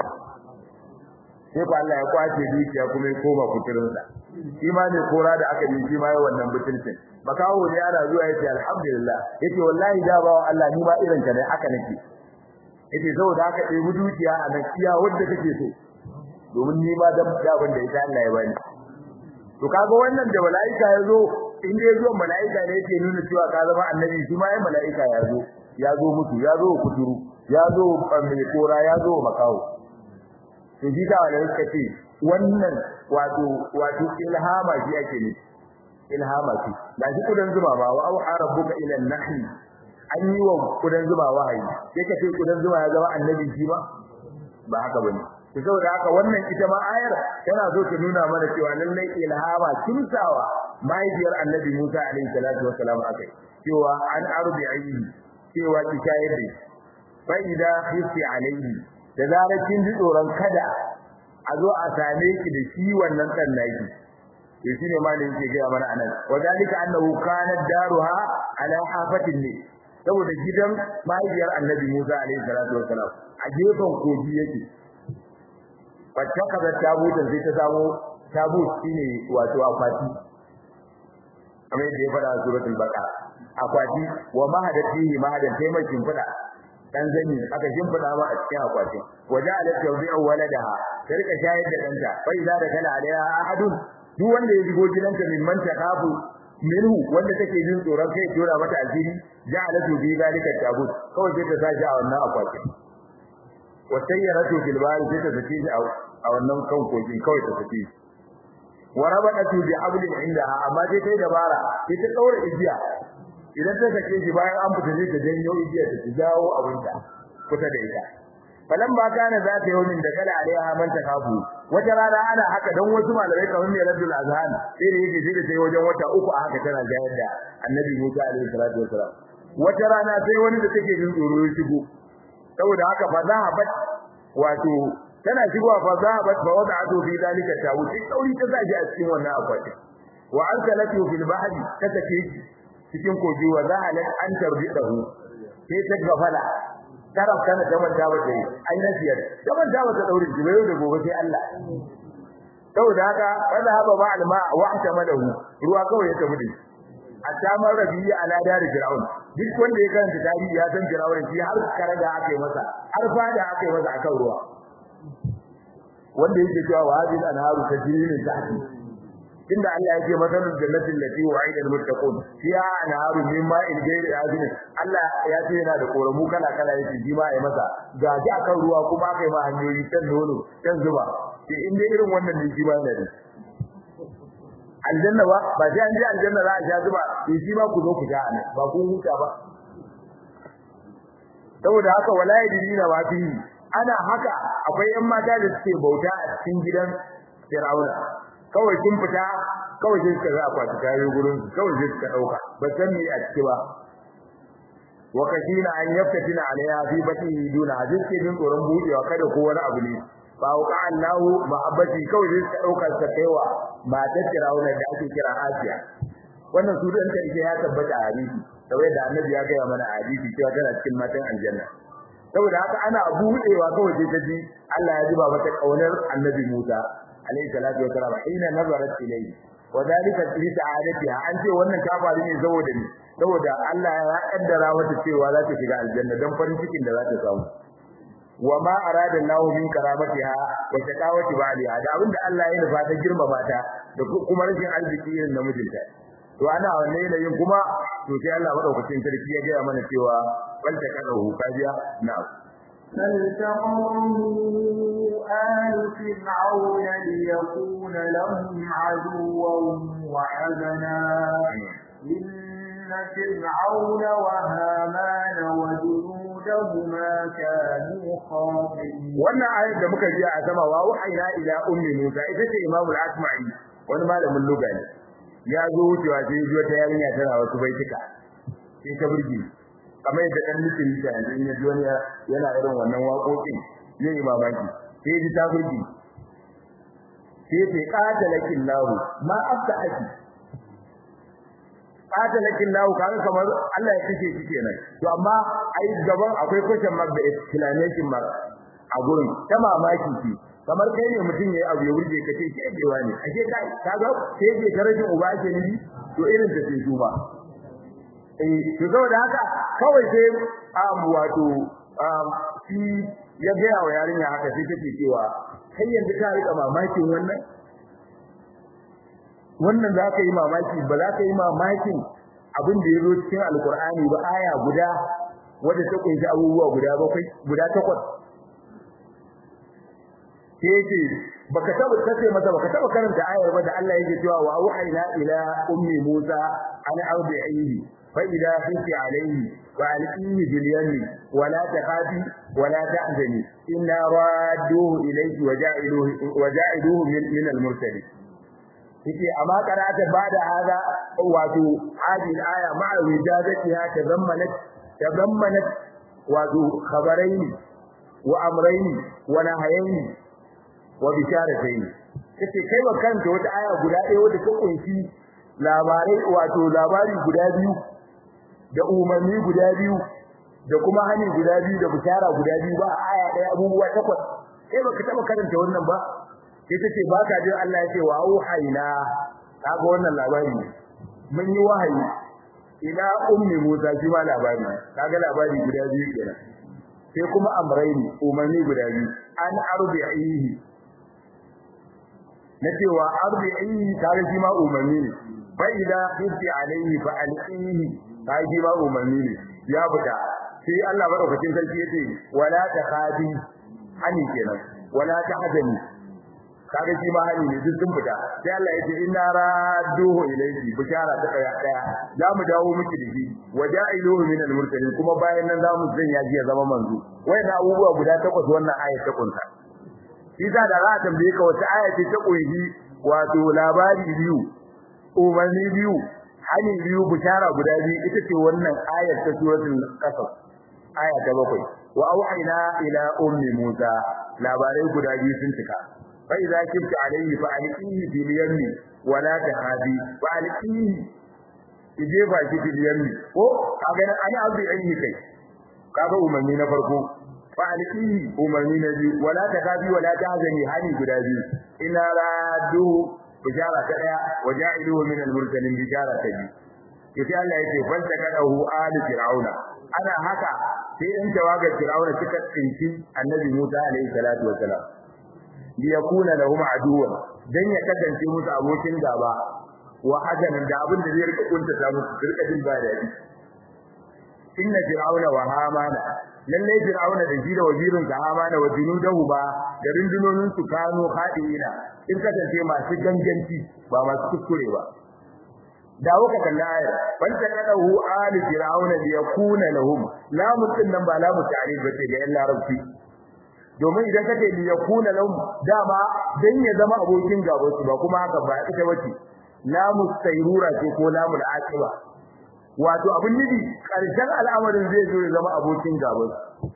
sai ko Allah ya kwace dukiya kuma ya koma kuturin sa shi ma ne kora da aka yi shi ma ya wannan butulcin makawo ne ana zuwa yace alhamdulillah yace wallahi da bawo Allah ni ma irin ka ne haka nake yace saboda haka dai dukiya a nan iya wanda kake so domin ni ma dan gaban da ita Allah ya bani to kaga wannan da malaika yazo in dai zuwa malaika ne yake nuna cewa ka zama annabi shi ma ai malaika yazo yazo mutu yazo kuturu yazo mai kora yazo makawo to ji da wala suka ce wannan wato wato ilhama shi yake ne ilhama shi da shi kudan zuma ba wa auha rabbuka ila an-nahl an yi wa kudan zuma wahayi sai ka ce kudan zuma ya zama annabi shi ba ba haka bane to saboda haka wannan ita ma ayar tana so ta nuna mana cewa lallai ilhama kimsawa mahaifiyar annabi Musa alaihi salatu wassalam akai cewa an arbi ayi cewa ki shayar da fa idza khifi alaihi da zarar kin ji tsoron kada a zo a same ki da shi wannan dan naki to shine malamin ke ga mana anan wadalika annahu kanat daruha ala hafatin ne saboda gidan mahaifiyar annabi Musa alaihi salatu wassalam a gefen kogi yake fattaka tabutan sai ta samu tabut shine wato akwati kamar da ya fara suratul baqara akwati wa mahadatihi mahadan taimakin fada dan zani aka shimfida ma a cikin akwatin waja'ala tawbi'u waladaha sai rika shayar da danta fa idza da kala alaiha ahadun duk wanda ya shigo gidanta min man taqabu minhu wanda take jin tsoron kai tura mata asiri ja'ala tu bi zalika tabut kawai sai ta sashi a wannan akwatin wa sayyaratu fil bahr sai ta saki shi a wannan kan kogin kawai ta saki wa rabatu bi hablin indaha amma sai kai dabara sai ta daura igiya idan ta sake shi bayan an fita zai ta janyo igiya ta jawo abinta kusa da ita falan ba kana za ta yawmin da kala alaiha man takafu wata rana ana haka dan wasu malamai kamar mai Rabbul Azhan sai da yake sai da wajen wata uku a haka tana jayar da Annabi Musa alaihi salatu wasalam wata rana sai wani da take jin tsoro ya shigo saboda haka fa zahabat wato tana shigowa fa zahabat fa wada'atu fi dalika tawut sai dauri ta zaji a cikin wannan akwati wa arsalatu fil bahri ta take cikin kogi wa zahalat an tarbidahu sai ta gafala taraf kana zaman da ba sai ai nasiyar zaman da ba ta daure shi bayo da gobe sai Allah saboda haka wala haba ba alma wa atamalahu ruwa kawai ya tafi da atamar rabiya ala dar fir'aun duk wanda ya karanta tarihi ya san fir'aun shi har karaga aka yi masa har fada aka yi masa akan ruwa wanda yake cewa wa hadil anharu tajri min tahti inda Allah yake masalul jannati allati wa'ida almuttaqun fiha anharu min ma'in ghayri azin Allah ya ce yana da koramu kala kala yake ji ma ai masa ga ji akan ruwa kuma kai ma hanyoyi tan nono tan zuba sai inda irin wannan ne ji ba ne aljanna ba ba sai an ji aljanna za a sha zuba sai shi ma ku zo ku sha ana ba ku huta ba saboda haka wallahi dinina ba fi ana haka akwai yan mata da suke bauta a cikin gidan Fir'auna kawai kin fita kawai sai suka za kwata kayo gurin kawai sai suka dauka ba san me a ciki ba wa kashina an yaftatina alaiha fi bati duna hadisi din tsoron budewa kada ko wani abu ne fa uqa Allahu mahabbati kawai sai suka dauka suka kaiwa matar Fir'auna da ake kira Asiya wannan su dan take ya tabbata a hadisi saboda da Annabi ya ga mana a hadisi cewa tana cikin matan aljanna saboda haka ana budewa kawai sai ta ji Allah ya zuba mata kaunar Annabi Musa alayhi salatu wa salam ina nazarat ilayhi wadalika fi sa'adatiha an ce wannan ta faru ne saboda ni saboda Allah ya kaddara mata cewa za ta shiga aljanna dan farin cikin da za ta samu wama arada Allahu min karamatiha wa shaqawati ba'liha da abinda Allah ya nufa ta girmama ta da kuma rashin arziki irin namijinta to ana wannan yanayin kuma to sai Allah madaukakin sarki ya ga mana cewa bal ta kadahu kajiya na'am فالتقموا آل فرعون ليكون لهم عدوا وحزنا إن فرعون وهامان وجنودهما كانوا خاطئين wannan ayat da muka ji a sama wa wahayna ila ummi Musa ita ce Imam al-Asma'i wani malamin lugha ne ya zo wucewa sai ji wata yarinya tana wasu baitika sai ta burge kamar yadda dan mutum ya yanzu in ya ji wani yana irin wannan waƙoƙin yayi mamaki sai ji ta burge sai ce qatalakin lahu ma aftaki qatalakin lahu kaga kamar Allah ya kace shi kenan to amma ai gaban akwai question mark da exclamation mark a gurin ta mamaki ce kamar kai ne mutum yayi abu ya wurge kace ke dewa ne ashe kai kaga sai ke darajin uba ake ni to irin ta sai duba eh to saboda haka kawai sai am wato am shi ya ga wa yarinya haka sai take cewa kai yanzu ka rika mamakin wannan wannan za ka yi mamaki ba za ka yi mamakin abin da ya zo cikin alkur'ani ba aya guda wadda ta kunshi abubuwa guda bakwai guda takwas sai baka taba kace masa baka taba karanta ayar ba da Allah yake cewa wa auhayna ila ummi Musa an arbi'ihi fa idha khifti alayhi wa alqihi bil yammi wa la takhafi wa la tahzani inna radduhu ilayki wa ja'iluhu wa ja'iluhu min al mursalin yake amma karata bada hada wato hadi aya ma'a wijadatiha tazammanat tazammanat wato khabaraini wa amrayni wa nahayni wa bisharatayn kace kai ba kanta wata aya guda ɗaya wadda ta kunshi labarai wato labari guda biyu da umarni guda biyu da kuma hani guda biyu da bishara guda biyu ba aya ɗaya abubuwa takwas kai baka taba karanta wannan ba sai tace baka jin Allah ya ce wa auhayna kaga wannan labari mun yi wahayi ila ummi Musa shi ma labari kaga labari guda biyu kenan sai kuma amrayni umarni guda biyu an arbi'ihi na cewa arbi'i kare shi ma umarni ne fa idza khifti alayhi fa alqihi kai shi ma umarni ne ya buta sai Allah madaukakin sarki yace wala takhabi hani kenan wala tahzani kage shi ma hani ne duk sun fita sai Allah yace inna radduhu ilayki bishara ta daya daya za mu dawo miki da shi waja'iluhu min al-mursalin kuma bayan nan za mu zanya ji ya zama manzo wayan abubuwa guda takwas wannan ayat ta kunsa shi da da za a tambaye ka wata aya ce ta kunshi wato labari biyu umarni biyu hani biyu bishara guda biyu ita ce wannan ayar ta suratul qasas aya ta bakwai wa auhayna ila ummi Musa labarai guda biyu sun cika fa idza kibta alayhi fa alqihi bil yammi wa la tahadi fa alqihi ije ba ki bil yammi ko kaga an abu ayi kai kaga umarni na farko fa alqihi umarni na biyu wala tahadi wala tahzani hani guda biyu ina radu bishara ta daya waja'iluhu min al-mursalin bishara ta biyu yace Allah yake fanta kadahu ali fir'auna ana haka sai in tawagar fir'auna suka tsinci annabi Musa alaihi salatu wassalam li yakuna lahum aduwan dan ya kasance musu abokin gaba wa hajanan da abin da zai rika kunta ta musu rika jin ba dadi inna fir'auna wa hamana lalle fir'auna da shi da wazirin sa hamana wa junudahu ba da rundunonin su kano hadina in kasance masu ganganci ba masu kuskure ba dawo ka kalla ayar banta kadahu ali fir'auna li yakuna lahum la mutun nan ba la muta'alil bace ga yan larabci domin idan kace li yakuna lahum dama dan ya zama abokin gaba su ba kuma haka ba ita bace la mustayrura ce ko la mul aqiba wato abin nufi karshen al'amarin zai zo ya zama abokin gaba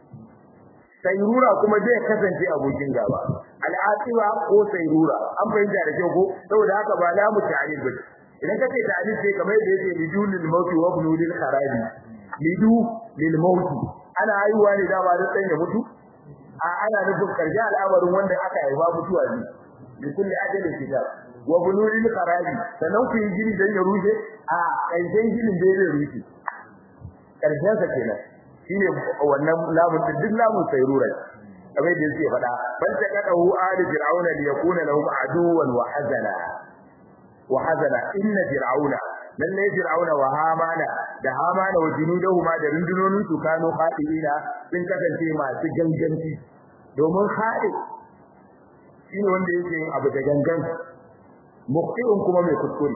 sayrura kuma zai kasance abokin gaba al'aqiba ko sayrura an bayyana da kyau ko saboda haka ba la muta'alil bace idan kace ta'alil sai kamar da yake lidul mauti wa bunul kharabi lidu lil mauti ana haihuwa ne da ba da san ya mutu a ana nufin karshe al'amarin wanda aka haifa mutuwa ne bi kulli ajalin kitab wa bunul kharabi sanan ku yi gini dan ya rushe a karshen ginin da zai rushe karshen sa kenan shine wannan lamun duk lamun sayrura kamar da yake faɗa bal taqadahu ali fir'auna li yakuna lahum aduwan wa hazana wa hazana inna fir'auna lalle fir'auna wa hamana da hamana wa junudahuma da rundunonin su kano khadina sun kasance masu ganganci domin khadi shine wanda yake yin abu da gangan muqti'un kuma mai kuskure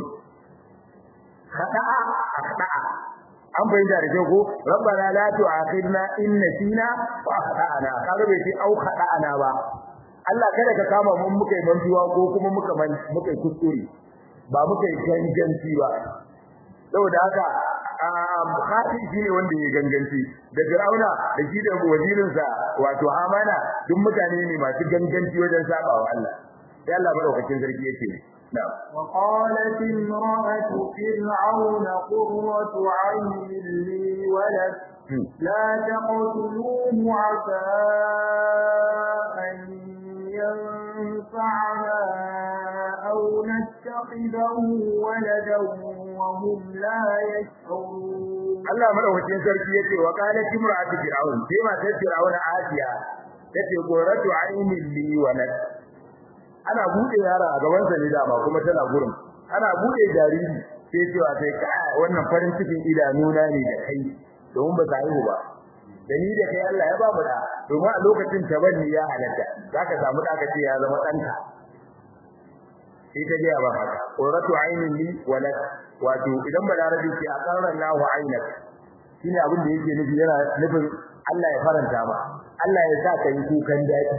khada'a khada'a an bayyana da kyau ko rabbana la tu'akhidna in nasina wa akhtana kaga bai ce au khata'ana ba Allah kada ka kama mun muka yi mantuwa ko kuma muka muka yi kuskure ba muka yi ganganci ba saboda haka khati shi ne wanda ya ganganci da Fir'auna da shi da wazirin sa wato Hamana duk mutane ne masu ganganci wajen sabawa Allah sai Allah madaukakin sarki yake na'am وقالت امرأة فرعون قرة عين لي ولد لا تقتلوه عسى أن ينفعنا أو نتخذه ولدا وهم لا يشعرون Allah madaukakin sarki yace wa qalat imra'atu fir'aun sai ma ta fir'auna Asiya tace qurratu aynin li walad ana bude yara a gaban sa ne dama kuma tana gurin ana bude jariri sai cewa sai ka wannan farin cikin idanuna ne da kai domin ba ta haihu ba da ni da kai Allah ya ba mu da domin a lokacin tabanni ya halatta zaka samu da kace ya zama danka sai ta ga ba haka qurratu aynin li walad wato idan balarabi ce a qarran lahu aynak shine abin da yake nufi yana nufin Allah ya faranta ma Allah ya sa ka yi kukan dadi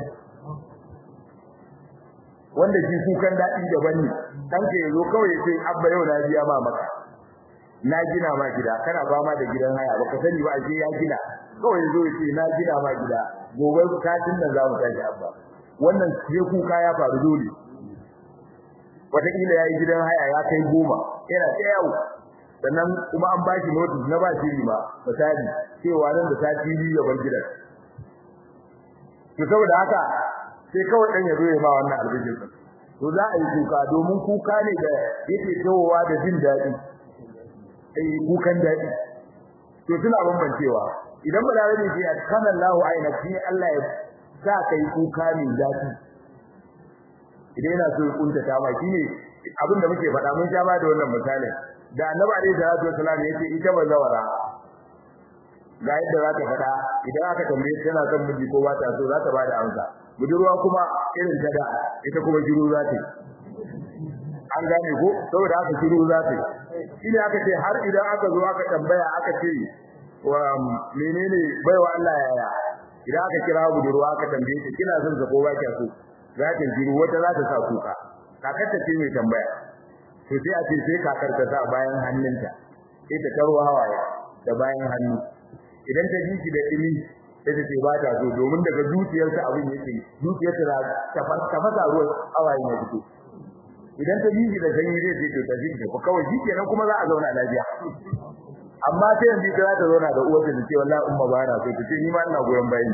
wanda shi kukan dadi daban ne danka yazo kawai ya ce abba yau na biya ba maka na gina ma gida kana ba ma da gidan haya baka sani ba ashe ya gina kawai yazo ya ce na gina ma gida gobe katin nan za mu tashi abba wannan sai kuka ya faru dole wataƙila ya yi gidan haya ya kai goma yana ta yawo sannan kuma an bashi notice na ba shi riba misali cewa nan da sati biyu ya bar gidan to saboda haka sai kawai dan ya zo ya ma wannan albijin to za a yi kuka domin kuka ne da yake tawowa da jin daɗi eh kukan daɗi to suna bambancewa idan balarabe ce kana Allahu aina shi Allah ya sa kai kuka ne daɗi idan yana so ya kunta ta ma shine abin da muke faɗa mun sha ba da wannan misalin da Annabi alaihi salatu wasallam yace ita ba zawara ga yadda za ta faɗa idan aka tambaye tana son miji ko ba ta so za ta ba da amsa budurwa kuma irin ta da ita kuma jiru za ta an gane ko saboda haka jiru za ta shine aka ce har idan aka zo aka tambaya aka ce wa menene baiwa Allah yaya idan aka kira budurwa aka tambaye ta kina son sa ko ba kya so za ta jiru wata za ta sa kuka kakar ta ce mai tambaya to sai a ce sai kakar ta sa bayan hannunta sai ta taro hawaye da bayan hannu idan ta ji da dimi sai ta ce ba ta so domin daga zuciyarsa abin yake zuciyarta ta fasa ruwan hawaye ne fito idan ta ji da sanyi zai ce to ta ji ko kawai ji kenan kuma za a zauna lafiya amma sai yanzu ta za ta zauna da uwarta ta ce wallahi umma ba na so ta ce ni ma ina goyon bayan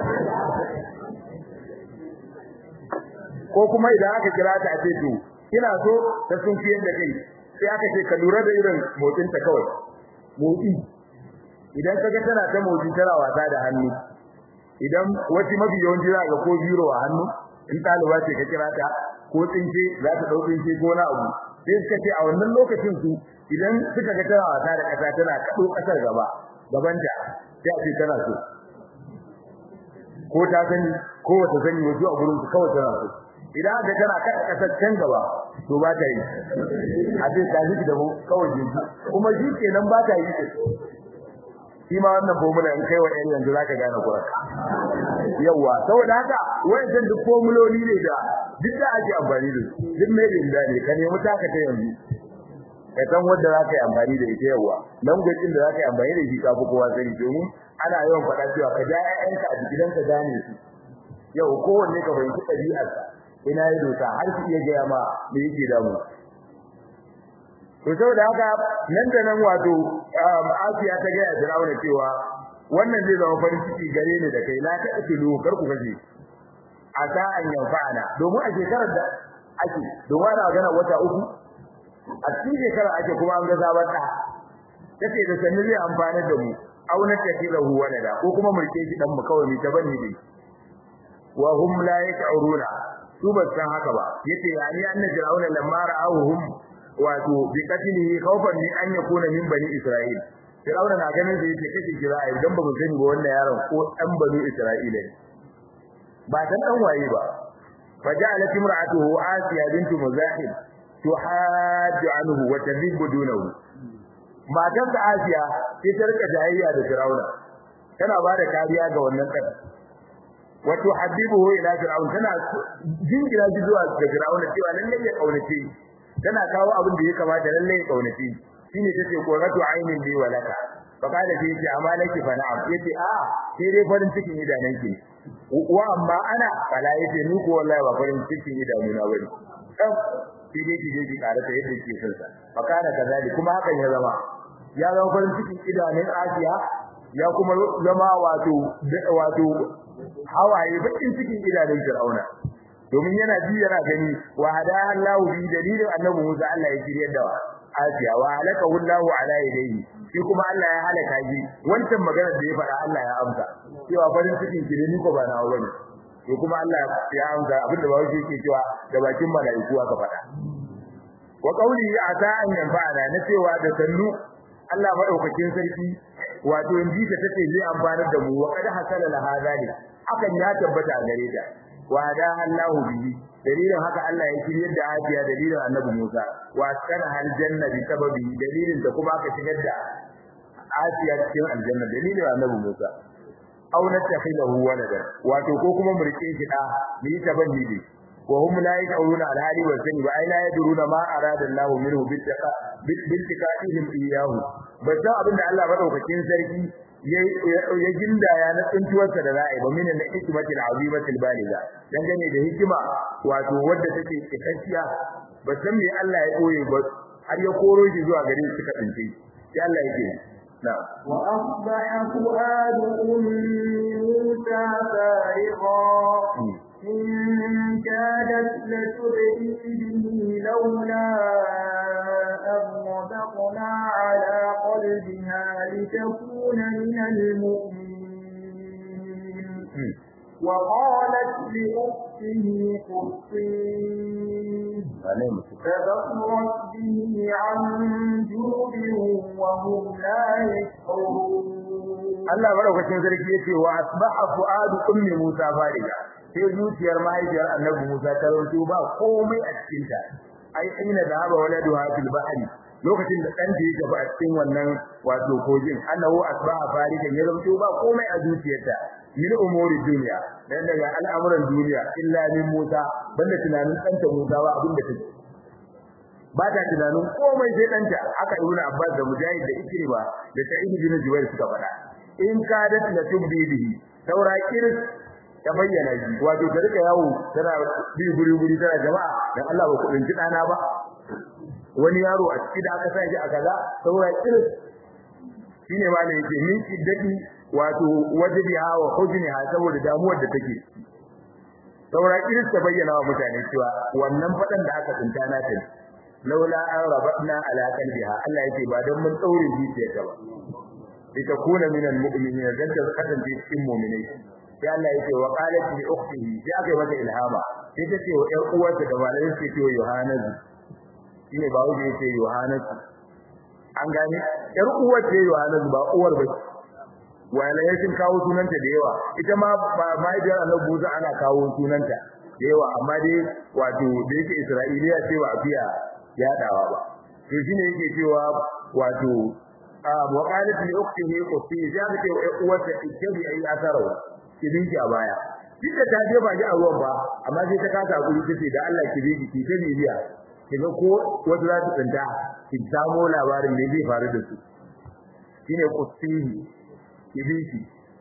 ko kuma idan aka kira ta a ce to kina so ta sun fiye da kai sai aka ce ka lura da irin motsin ta kawai motsi idan kaga tana ta motsi tana wasa da hannu idan wata mafi yawanci za ga ko biro a hannu in ɗaliba ce ka kira ta ko tsinke za ta dau tsinke ko na abu sai suka ce a wannan lokacin su idan suka ga tana wasa da kasa tana kado kasar gaba gabanta sai a ce tana so ko ta sani ko wata sani wato a gurin su kawai tana so idan aka tana kada kasar can gaba to ba ta yi a ce ta ji da mu kawai ji kuma ji kenan ba ta yi shi ma wannan formula in kai wa ɗan yanzu zaka gane kuwa yawa saboda haka wayannan duk formuloli ne da duk da ake amfani da su duk mai da ne ka nemi taka ta yanzu ka san wanda zaka yi amfani da ita yawa nan gwajin da zaka yi amfani da shi kafi kowa sani domin ana yawan faɗa cewa ka ja ƴaƴanka a gidan ka gane su yau kowanne ka fahimci ɗabi'arsa ina yi dosa har su iya gaya ma me yake damu to saboda haka nan da nan wato Asiya ta gaya Fir'auna cewa wannan zai zama farin ciki gare ni da kai la ta tulu kar ku kaje asa an yanfa'ana domin a shekarar da ake domin ana gana wata uku a cikin shekarar ake kuma an ga zabata take da sanin zai amfana da mu auna take da huwa da ko kuma mulke shi dan mu kawai ni tabanni dai wa hum la yash'uruna su ba san haka ba yace yani annabi Fir'auna lamma ra'awhum wato bi qatlihi khawfan min an yakuna min bani Isra'il Fir'auna na ganin da yake kace kira ai dan ba mu sani ba wannan yaron ko dan bani Isra'ila ne ba dan dan waye ba faja'alat imra'atuhu Asiya bint Muzahim tuhaddu anhu wa tadibbu dunahu matan da Asiya sai ta rika jayayya da Fir'auna tana ba da kariya ga wannan kan wato habibuhu ila Fir'aun tana jingira zuwa ga Fir'auna cewa lalle ya kaunace tana kawo abin da ya kamata lalle ya kaunace shine tace qurratu aynin li walaka fa kada sai yace amma nake fa na'am yace a sai dai farin cikin idananki wa amma ana kala yace ni ko wallahi ba farin cikin idanuna bane sai dai ki je ki karata yadda ke son sa fa kana kazali kuma hakan ya zama ya zama farin cikin idanun Asiya ya kuma zama wato wato hawaye bakin cikin idanun Fir'auna domin yana ji yana gani wa hada Allahu bi dalilin annabi Musa Allah ya kiriyar da Asiya wa halaka Allahu ala yadayhi shi kuma Allah ya halaka shi wancan magana da ya faɗa Allah ya amsa cewa farin cikin ki ne ko ba na bane to kuma Allah ya amsa abinda ba shi yake cewa da bakin malaiku aka faɗa wa qawli ata an yanfa'ana na cewa da sannu Allah madaukakin sarki wato inji ta take zai amfanar da mu wa kad hasala la hadali hakan ya tabbata a gare ta wa da Allahu bihi dalilin haka Allah ya shiryar da Asiya dalilin Annabi Musa wa kana hal janna bi sababi dalilin da kuma aka shigar da Asiya cikin aljanna dalilin Annabi Musa aw natakhilahu walada wato ko kuma mu rike shi da mu yi tabanni bi wa hum la yaquluna al hali wa sani wa ay la yadruna ma arada Allah minhu bi taqa bil tiqatihim iyahu ba sa abinda Allah madaukakin sarki ya gindaya na tsuntuwarsa da za'i ba min al-hikmatil azimatil baliga dangane da hikima wato wadda take cikakkiya ba san me Allah ya koye ba har ya koro shi zuwa gare shi kadince sai Allah yake na wa asbaha fuadu ummi Musa fariqa in kadat la tubdi bihi lawla أربطنا على قلبها لتكون من المؤمنين وقالت لأخته قصيه فبصرت به عن جنب وهم لا يشعرون Allah madaukakin sarki yace wa asbaha fuadu ummi Musa fariga sai zuciyar mahaifiyar Annabi Musa ta rawaito ba komai a cikin ta ai ina da haba waladuha fil bahri lokacin da dan ya gaba a cikin wannan wato kogin annahu asbaha farigan ya zanto ba komai a zuciyarta min umuri duniya dan daga al'amuran duniya illa min Musa banda tunanin danta Musa ba abinda take ba ta tunanin komai sai danta aka ibnu Abbas da Mujahid da Ikrima da Sa'id bin Jubair suka faɗa in kadat la tubdi bihi saura kiris ta bayyana shi wato ta rika yawo tana bi guri guri tana jama'a dan Allah ba ku dinki dana ba wani yaro a cikin da aka sa shi a kaza saura kiris shine ma ne yake min kiddati wato wajbiha wa hujniha saboda damuwar da take saura kiris ta bayyana wa mutane cewa wannan fadan da aka tsinta na ta laula an rabatna ala qalbiha Allah yake ba dan mun daure zuciyarta ba ita kuna minal mu'minina dan ta kasance cikin mu'minai sai Allah yake wa qalat li ukhtihi ya ga mata ilhama sai ta ce wa ƴar uwarta da malamin ce ce Yohana shine ba wuce ce Yohana an gane ƴar uwar ce Yohana ba uwar ba wala yakin kawo sunanta da yawa ita ma mahaifiyar Annabi Musa ana kawo sunanta da yawa amma dai wato da yake Isra'iliya ce ba a fiya yadawa ba to shine yake cewa wato wa qalat li ukhtihi qutti ya ga ce uwarta ittabi ayi asarawa kibinki a baya duk da ta je ba ji a ruwan ba amma sai ta kasa guri tace da Allah ki biki ki ta bibiya kiga ko wata za ta tsinta ki samu labarin me zai faru da su shine qutti kibinki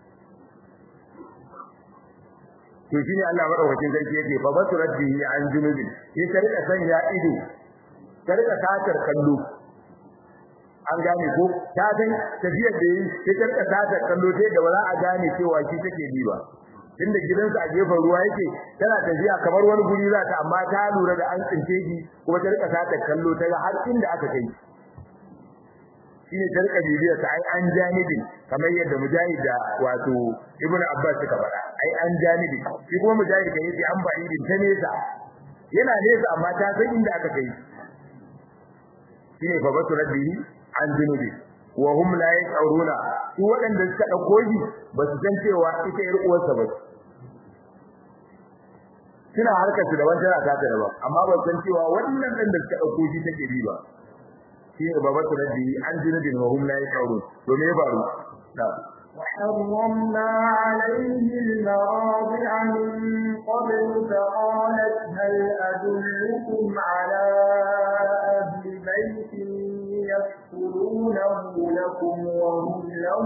to shine Allah madaukakin sarki yake fa basurat bihi an junubin sai ta rika sanya ido ta rika takar kallo an gane ko ta san tafiyar da yi sai ta rika takar kallo sai da wala a gane cewa shi take bi ba tunda gidansa a gefen ruwa yake tana tafiya kamar wani guri za ta amma ta lura da an tsince shi kuma ta rika takar kallo ta ga har inda aka kai shine ta rika bibiyar sa ai an janibin kamar yadda mujahid da wato ibn abbas suka faɗa ai an janibi shi kuma mujahid kan yace an ba'idin ta nesa yana nesa amma ta san inda aka kai shine fa basu rabbihi an junubi wa hum la yash'uruna su wadanda suka dauko shi ba su san cewa ita yar uwarsa ba suna harkar su da wanda ta ta daban amma ba san cewa wannan dan da suka dauko shi take bi ba shi ne baba su rabbi an junubi wa hum la yash'urun to me ya faru da وحرمنا عليه المراضع من قبل فقالت هل أدلكم على أهل بيت يكفلونه لكم وهم له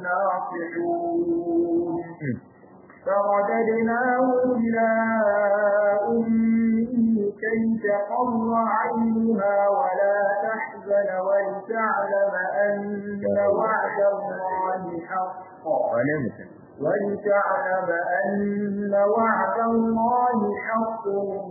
ناصحون فرددناه إلى أمه كي تقر عينها ولا تحزن ولتعلم أن وعد الله حق ولتعلم أن وعد الله حق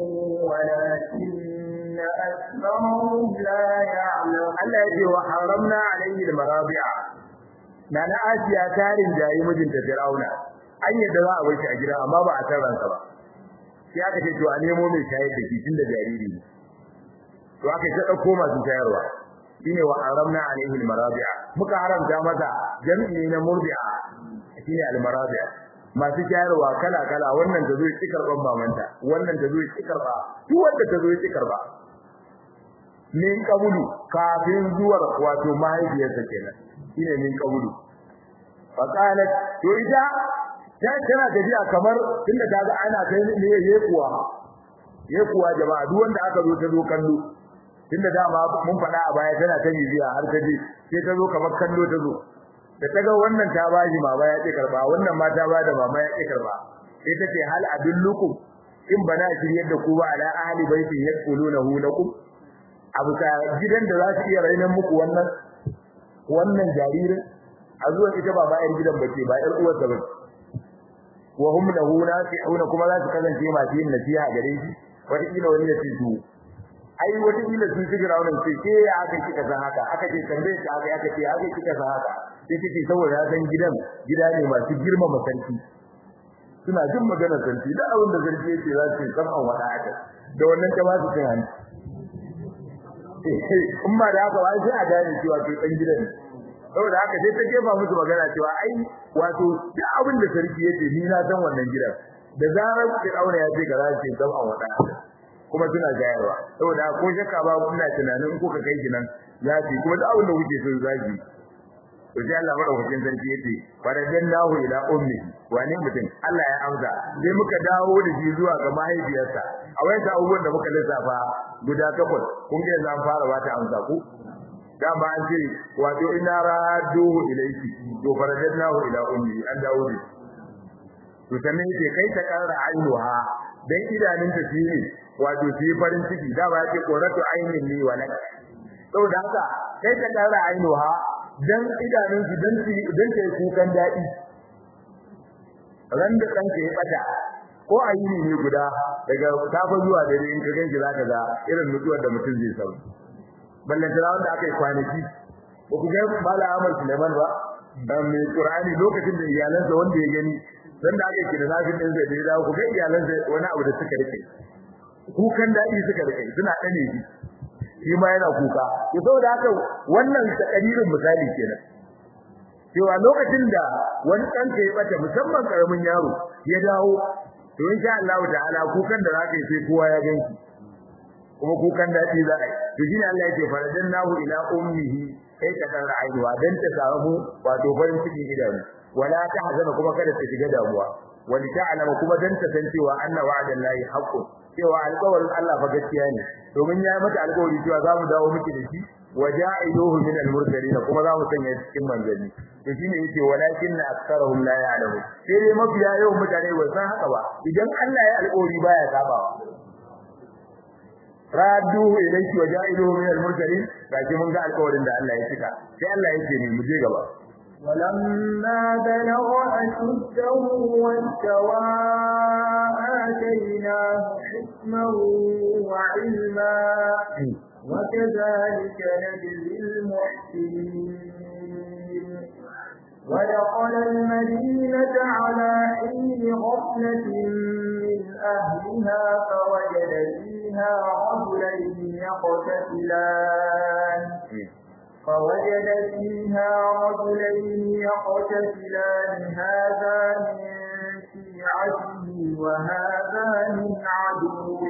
ولكن أكثرهم لا يعلمون. الله يجي وحرمنا عليه المرابع. نانا آسيا تارين جاي مجن فرعون. an yadda za a bar shi a gida amma ba a san ransa ba sai aka ce to a nemo mai shayar da shi tun da jariri ne to aka ce dauko masu shayarwa shine wa haramna alaihi almarabi'a muka haramta masa jami'i na murdi'a shine almarabi'a masu shayarwa kala kala wannan ta zo ya cikar ban mamanta wannan ta zo ya cikar ba duk wanda ta zo ya cikar ba min kabulu kafin zuwar wato mahaifiyarsa kenan shine min kabulu fa qalat to ita ta tana tafiya kamar tunda kaga ana kai ne yekuwa yekuwa jama'a duk wanda aka zo ta zo kallo tunda dama mun faɗa a baya tana ta bibiya har ta je sai ta zo kamar kallo ta zo da ta ga wannan ta baji mama ya ce karba wannan ma ta bada mama ya ce karba sai ta ce hal adullukum in bana shiryar da ku ba ala ahli baiti yaqulunahu lakum abu ka gidan da za su iya rainan muku wannan wannan jaririn a zuwa ita ba ba ƴar gidan bace ba ƴar uwar ta bace wa hum lahu nasihuna kuma za su kasance masu yin nasiha gare shi wata kila wani ya ce to ai wata kila sun shiga wannan ce ke ya aka kika san haka aka ce tambaye ta aka aka ce aka kika san haka sai kike saboda san gidan gida ne masu girmama sarki suna jin maganar sarki da abin da sarki yake za su san an wada aka da wannan ta ba su cin hanci in ba da haka ba sai a gane cewa ke dan gidan saboda haka sai ta jefa musu magana cewa ai wato duk abin da sarki yake ni na san wannan gidan da zarar Fir'auna ya ce ga za su san an wada kuma suna gayarwa saboda ko shakka ba ina tunanin ko ka kai ginan zafi kuma duk abin da kuke so zafi to sai Allah madaukakin sarki yace farajannahu ila ummi wani mutum Allah ya amsa sai muka dawo da shi zuwa ga mahaifiyarsa a wayan abubuwan da muka lissafa guda takwas kun ga zan fara wata amsa ku dama an ce wato ina raduhu ilayki to farajannahu ila ummi an dawo da to sannan yace kai ta kara ainuha dan idanun ta shine wato shi farin ciki da ba yake qoratu ainin ni walak saboda haka kai ta kara ainuha dan idanun su dan su dan ta kukan dadi ran da kanka ya bada ko ayini ne guda daga safa zuwa dare in ka ganki zaka ga irin mutuwar da mutum zai samu ballan da wanda aka yi kwanaki ko ku ga bala Ahmad Suleiman ba dan mai Qur'ani lokacin da iyalansa wanda ya gani dan da aka yi da zafin din zai da dawo ku ga iyalansa wani abu da suka rike kukan dadi suka rike suna dane shi shi ma yana kuka to saboda haka wannan takadirin misali kenan cewa lokacin da wani kanka ya bata musamman karamin yaro ya dawo to insha Allah ta'ala kukan da zaka yi sai kowa ya ganki kuma kukan dadi za a yi to shine Allah yake farajannahu ila ummihi kai ka dan ra'ayuwa dan ta samu wato farin cikin idanu wala tahzana kuma kada ta shiga damuwa wani ta'alama kuma dan ta san cewa anna wa'adallahi haqqun cewa alƙawarin Allah fa gaskiya ne domin ya mata alƙawari cewa za mu dawo miki da shi waja'iluhu min al-mursalin kuma za mu sanya cikin manzanni to shine yake walakin aktharuhum la ya'lamun sai dai mafiya yawan mutane ba san haka ba idan Allah ya alƙawari baya sabawa radduhu ilayki waja'iluhu min al-mursalin kaje mun ga alƙawarin da Allah ya cika sai Allah yake ne mu je gaba ولما بلغ أشده واستوى آتيناه حكما وعلما وكذلك نجزي المحسنين ودخل المدينة على حين غفلة من أهلها فوجد فيها رجلين يقتتلان فوجد فيها رجلين يقتتلان هذا من شيعته وهذا من عدوه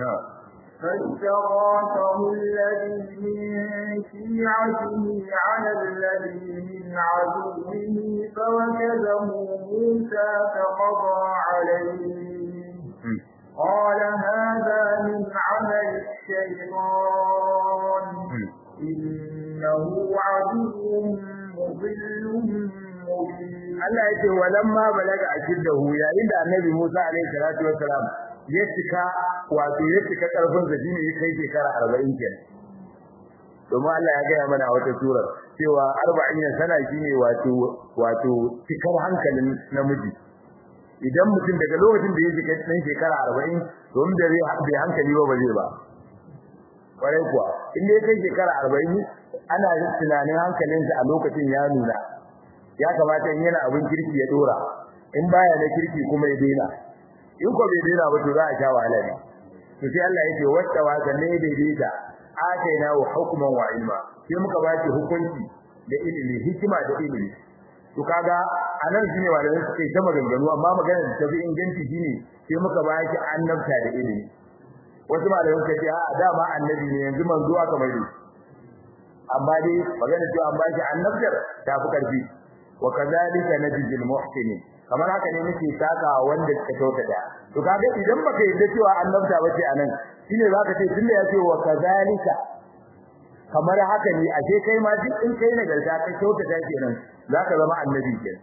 فاستغاثه الذي من شيعته على الذي من عدوه فوكزه موسى فقضى عليه قال هذا من عمل الشيطان إنه عدو مضل مبين Allah ya ce walamma balaga ashiddahu yayin da Annabi Musa alaihi salatu wassalam ya cika wato ya cika karfin sa shine ya kai shekara arba'in kenan domin Allah ya gaya mana a wata sura cewa arba'in sana shine wato wato cikar hankalin namiji idan mutum daga lokacin da ya cika dan shekara arba'in to mun da zai hankali ba zai ba kwarai kuwa in dai kai shekara arba'in ana tunanin hankalinsa a lokacin ya nuna ya kamata in yana abin kirki ya dora in baya na kirki kuma ya daina in ko bai daina ba to za a sha wahala ne to sai Allah yake wacce wa ga ne daidaita ataina wa hukman wa ilma sai muka ba shi hukunci da ilimi hikima da ilimi to kaga anan shine wanda suke ta maganganu amma magana da tafi inganci shine sai muka ba shi annabta da ilimi wasu malaman suka ce a dama annabi ne yanzu manzo aka mai amma dai magana cewa an ba shi annabtar ta fi karfi wa kadhalika najzil muhsinin kamar haka ne nake saka wanda suka kyautata to kaga idan baka yarda cewa annabta bace anan shine zaka ce tunda ya ce wa kadhalika kamar haka ne ashe kai ma duk in kai nagarta kai kyautata kenan zaka zama annabi kenan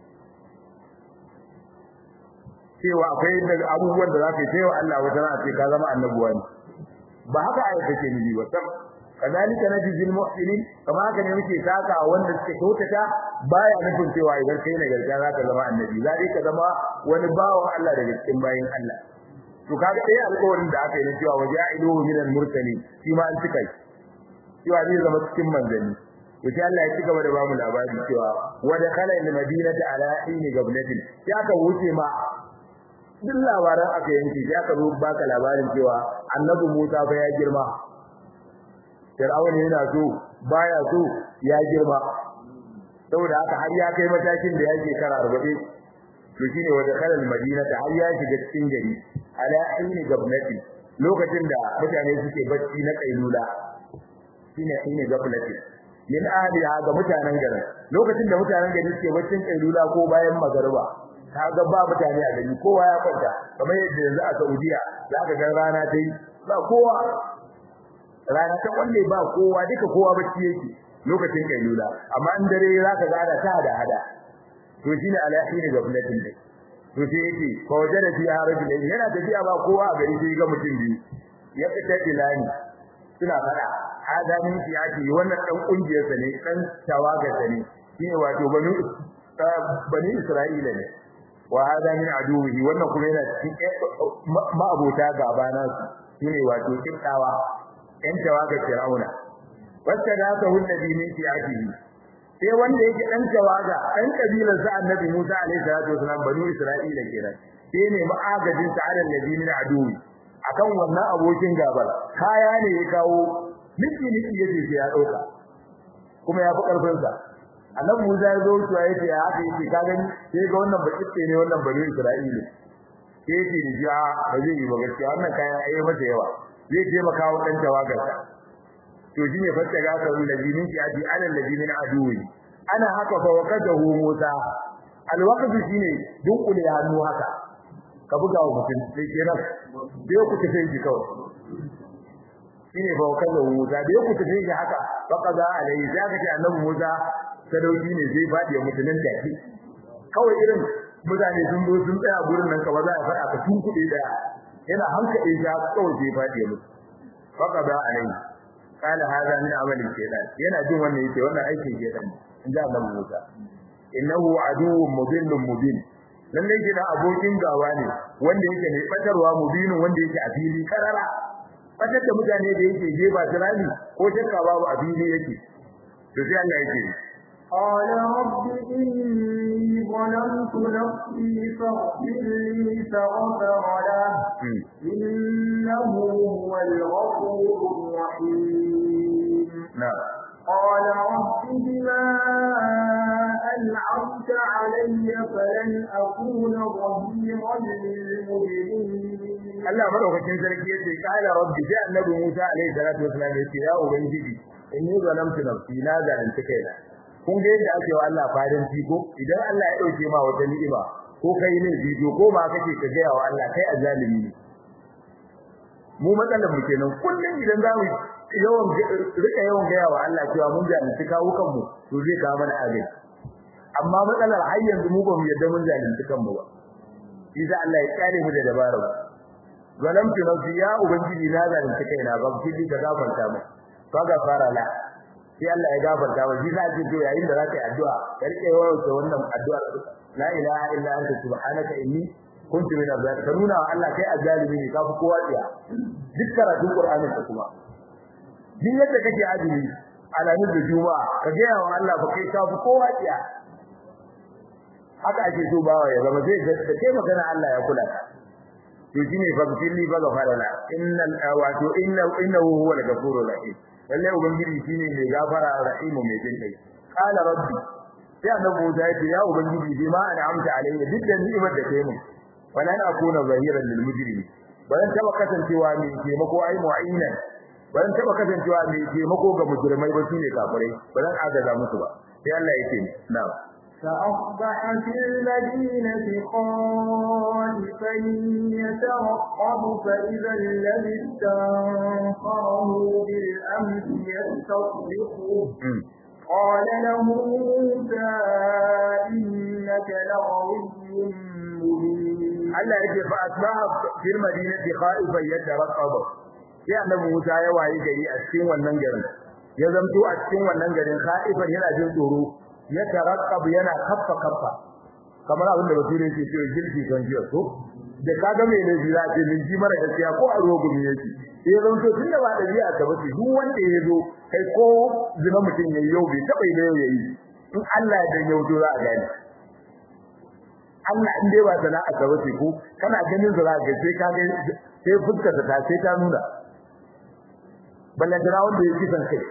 cewa akwai daga abubuwan da zaka yi wa Allah wata ran sai ka zama annabuwa ne ba haka ayata ce ni ba sam kadalika najzil muhsinin kama haka ne muke saka wanda suke kyautata baya nufin cewa idan kai nagarta zaka zama annabi zai ka zama wani bawan Allah daga cikin bayin Allah to kaga dai alƙawarin da aka yi cewa waja'iluhu minal mursalin shi ma an cika cewa zai zama cikin manzanni to sai Allah ya cika da bamu labari cewa wa dakhala al madinata ala ayni gablatin sai aka wuce ma duk labaran aka yanke sai aka zo baka labarin cewa annabi Musa fa ya girma Fir'auna yana so baya so ya girma saboda haka har ya kai matakin da yake kara arba'in to shine wa dakhala al madinata har ya shiga cikin gari ala ayni gablatin lokacin da mutane suke bacci na kailula shine ayni gablatin min ahliha ga mutanen garin lokacin da mutanen gari suke baccin kailula ko bayan magariba kaga ba mutane a gari kowa ya kwanta kamar yadda yanzu a Saudiya zaka ga rana dai ba kowa rana ta kwalle ba kowa duka kowa bacci yake lokacin kailula amma in dare zaka ga ana ta hada hada to shine alahini gaflatin dai to sai yake fa wajada fi harajin yana tafiya ba kowa a gari sai ga mutum biyu ya fita ilani suna fada adamin shi yake wannan dan kungiyar sa ne dan tawaga sa ne shine wato banu bani Isra'ila ne wa hada min aduwi wannan kuma yana cikin ma'abota gaba na shine wato kibtawa ɗan tawaga Fir'auna wacce da ta hunnabi min fi'atihi sai wanda yake ɗan tawaga ɗan kabilar sa Annabi Musa alaihi salatu wasalam banu Isra'ila kenan sai ne ma'agajin sa alal ladina aduwi akan wannan abokin gabar kaya ne ya kawo miki miki yace sai ya dauka kuma ya fi karfin sa Annabi Musa ya zo cewa yace ya haka yake ka gani sai ga wannan bakitte ne wannan banu Isra'ila sai yace ni ja ba zai yi ba gaskiya wannan kayan ayi masa yawa zai taimaka wa dan tawagar sa to shine fatta ga ka ladinin ki adi alal ladinin aduwi ana haka fa wakadahu Musa alwaqti shine dunkule hannu haka ka buga wa mutum sai kenan sai ku tafi shi kawai shine fa wakadahu Musa sai ku tafi shi haka faqada alai sai ka ce annabi Musa sadauki ne zai fadi mutumin da shi kawai irin mutane sun zo sun tsaya gurin nan kawai za a fada ka tunkuɗe da yana hankali ya kawai zai fadi mutu faqada alai kana hada min amalin shaytan yana jin wannan yake wannan aikin shaytan inda Allah Musa innahu aduwwun mudillun mubin lalle gida abokin gawa ne wanda yake ne fatarwa mubinin wanda yake a fili karara fatar da mutane da yake je ba tirani ko shakka babu a fili yake to sai Allah yake قال رب إني ظلمت نفسي فاغفر لي فغفر له إنه هو الغفور الرحيم نعم قال رب بما أنعمت علي فلن أكون ظهيرا للمجرمين Allah madaukakin sarki yace kala rabbi ja annabi Musa alaihi salatu wasallam yace ya ubangiji inni zalamtu nafsi na zalunta kaina kun ga yadda ake wa Allah farin fiko idan Allah ya dauke ma wata ni'ima ko kai ne bidiyo ko ma kake ka ga wa Allah kai azalimi ne mu matsalar mu kenan kullun idan za mu yawan rika yawan gaya wa Allah cewa mun zalunci kawukan mu to zai kawo mana agaji amma matsalar har yanzu mu ba mu yadda mun zalunci kanmu ba idan Allah ya kare mu da dabara zalamtu nafsi ya ubangiji na zalunci kaina ba kidi ka gafarta mu to ga fara la sai Allah ya gafarta wa shi zai ce yayin da zaka yi addu'a ka rike yawan wannan addu'a la ilaha illa anta subhanaka inni kuntu minaz zalimin kanuna wa Allah kai azzalimi ne kafi kowa tsiya duk karatun Qur'anin ka kuma din yadda kake azumi alamin da juma'a ka ga yawan Allah ba kai kafi kowa tsiya haka ake so bawa ya zama sai da kai magana Allah ya kula ka to shine fa billi ba gafarana innal awatu inna innahu huwal ghafurur rahim lalle ubangiji shine mai gafara rahimu mai jin kai qala rabbi sai annabi Musa ya ce ya ubangiji bi ma ana amta alayya duk da ni'imar da kai mun walan akuna zahiran lil mujrimin bayan taba kasancewa mai taimako ai mu'ayyinan bayan taba kasancewa mai taimako ga mujrimai ba shine kafirai bayan agaza musu ba sai Allah yake na'am فأصبح في المدينة خائفا يترقب فإذا الذي استنصره بالأمس يستصرخه قال له موسى إنك لغوي مبين Allah yake fa asbaha fil madinati khaifan yatarqab sai annabi Musa ya wayi gari a cikin wannan garin ya zamto a cikin wannan garin khaifan yana jin tsoro yatarqab yana kaffa kaffa kamar abin da bature yake cewa gilfi kan jiya so da kaga mai ne jira ce min ji mara gaskiya ko a ruwa gumi yake sai zamto tunda ba da biya ta bace duk wanda ya zo kai ko zina mutun yayi yau bai taba yi yayi in Allah ya dan yaudo za a gani Allah in dai ba sana'a ka bace ko kana ganin zura ga sai ka ga sai fuskar ta sai ta nuna ballan da wanda yake san kai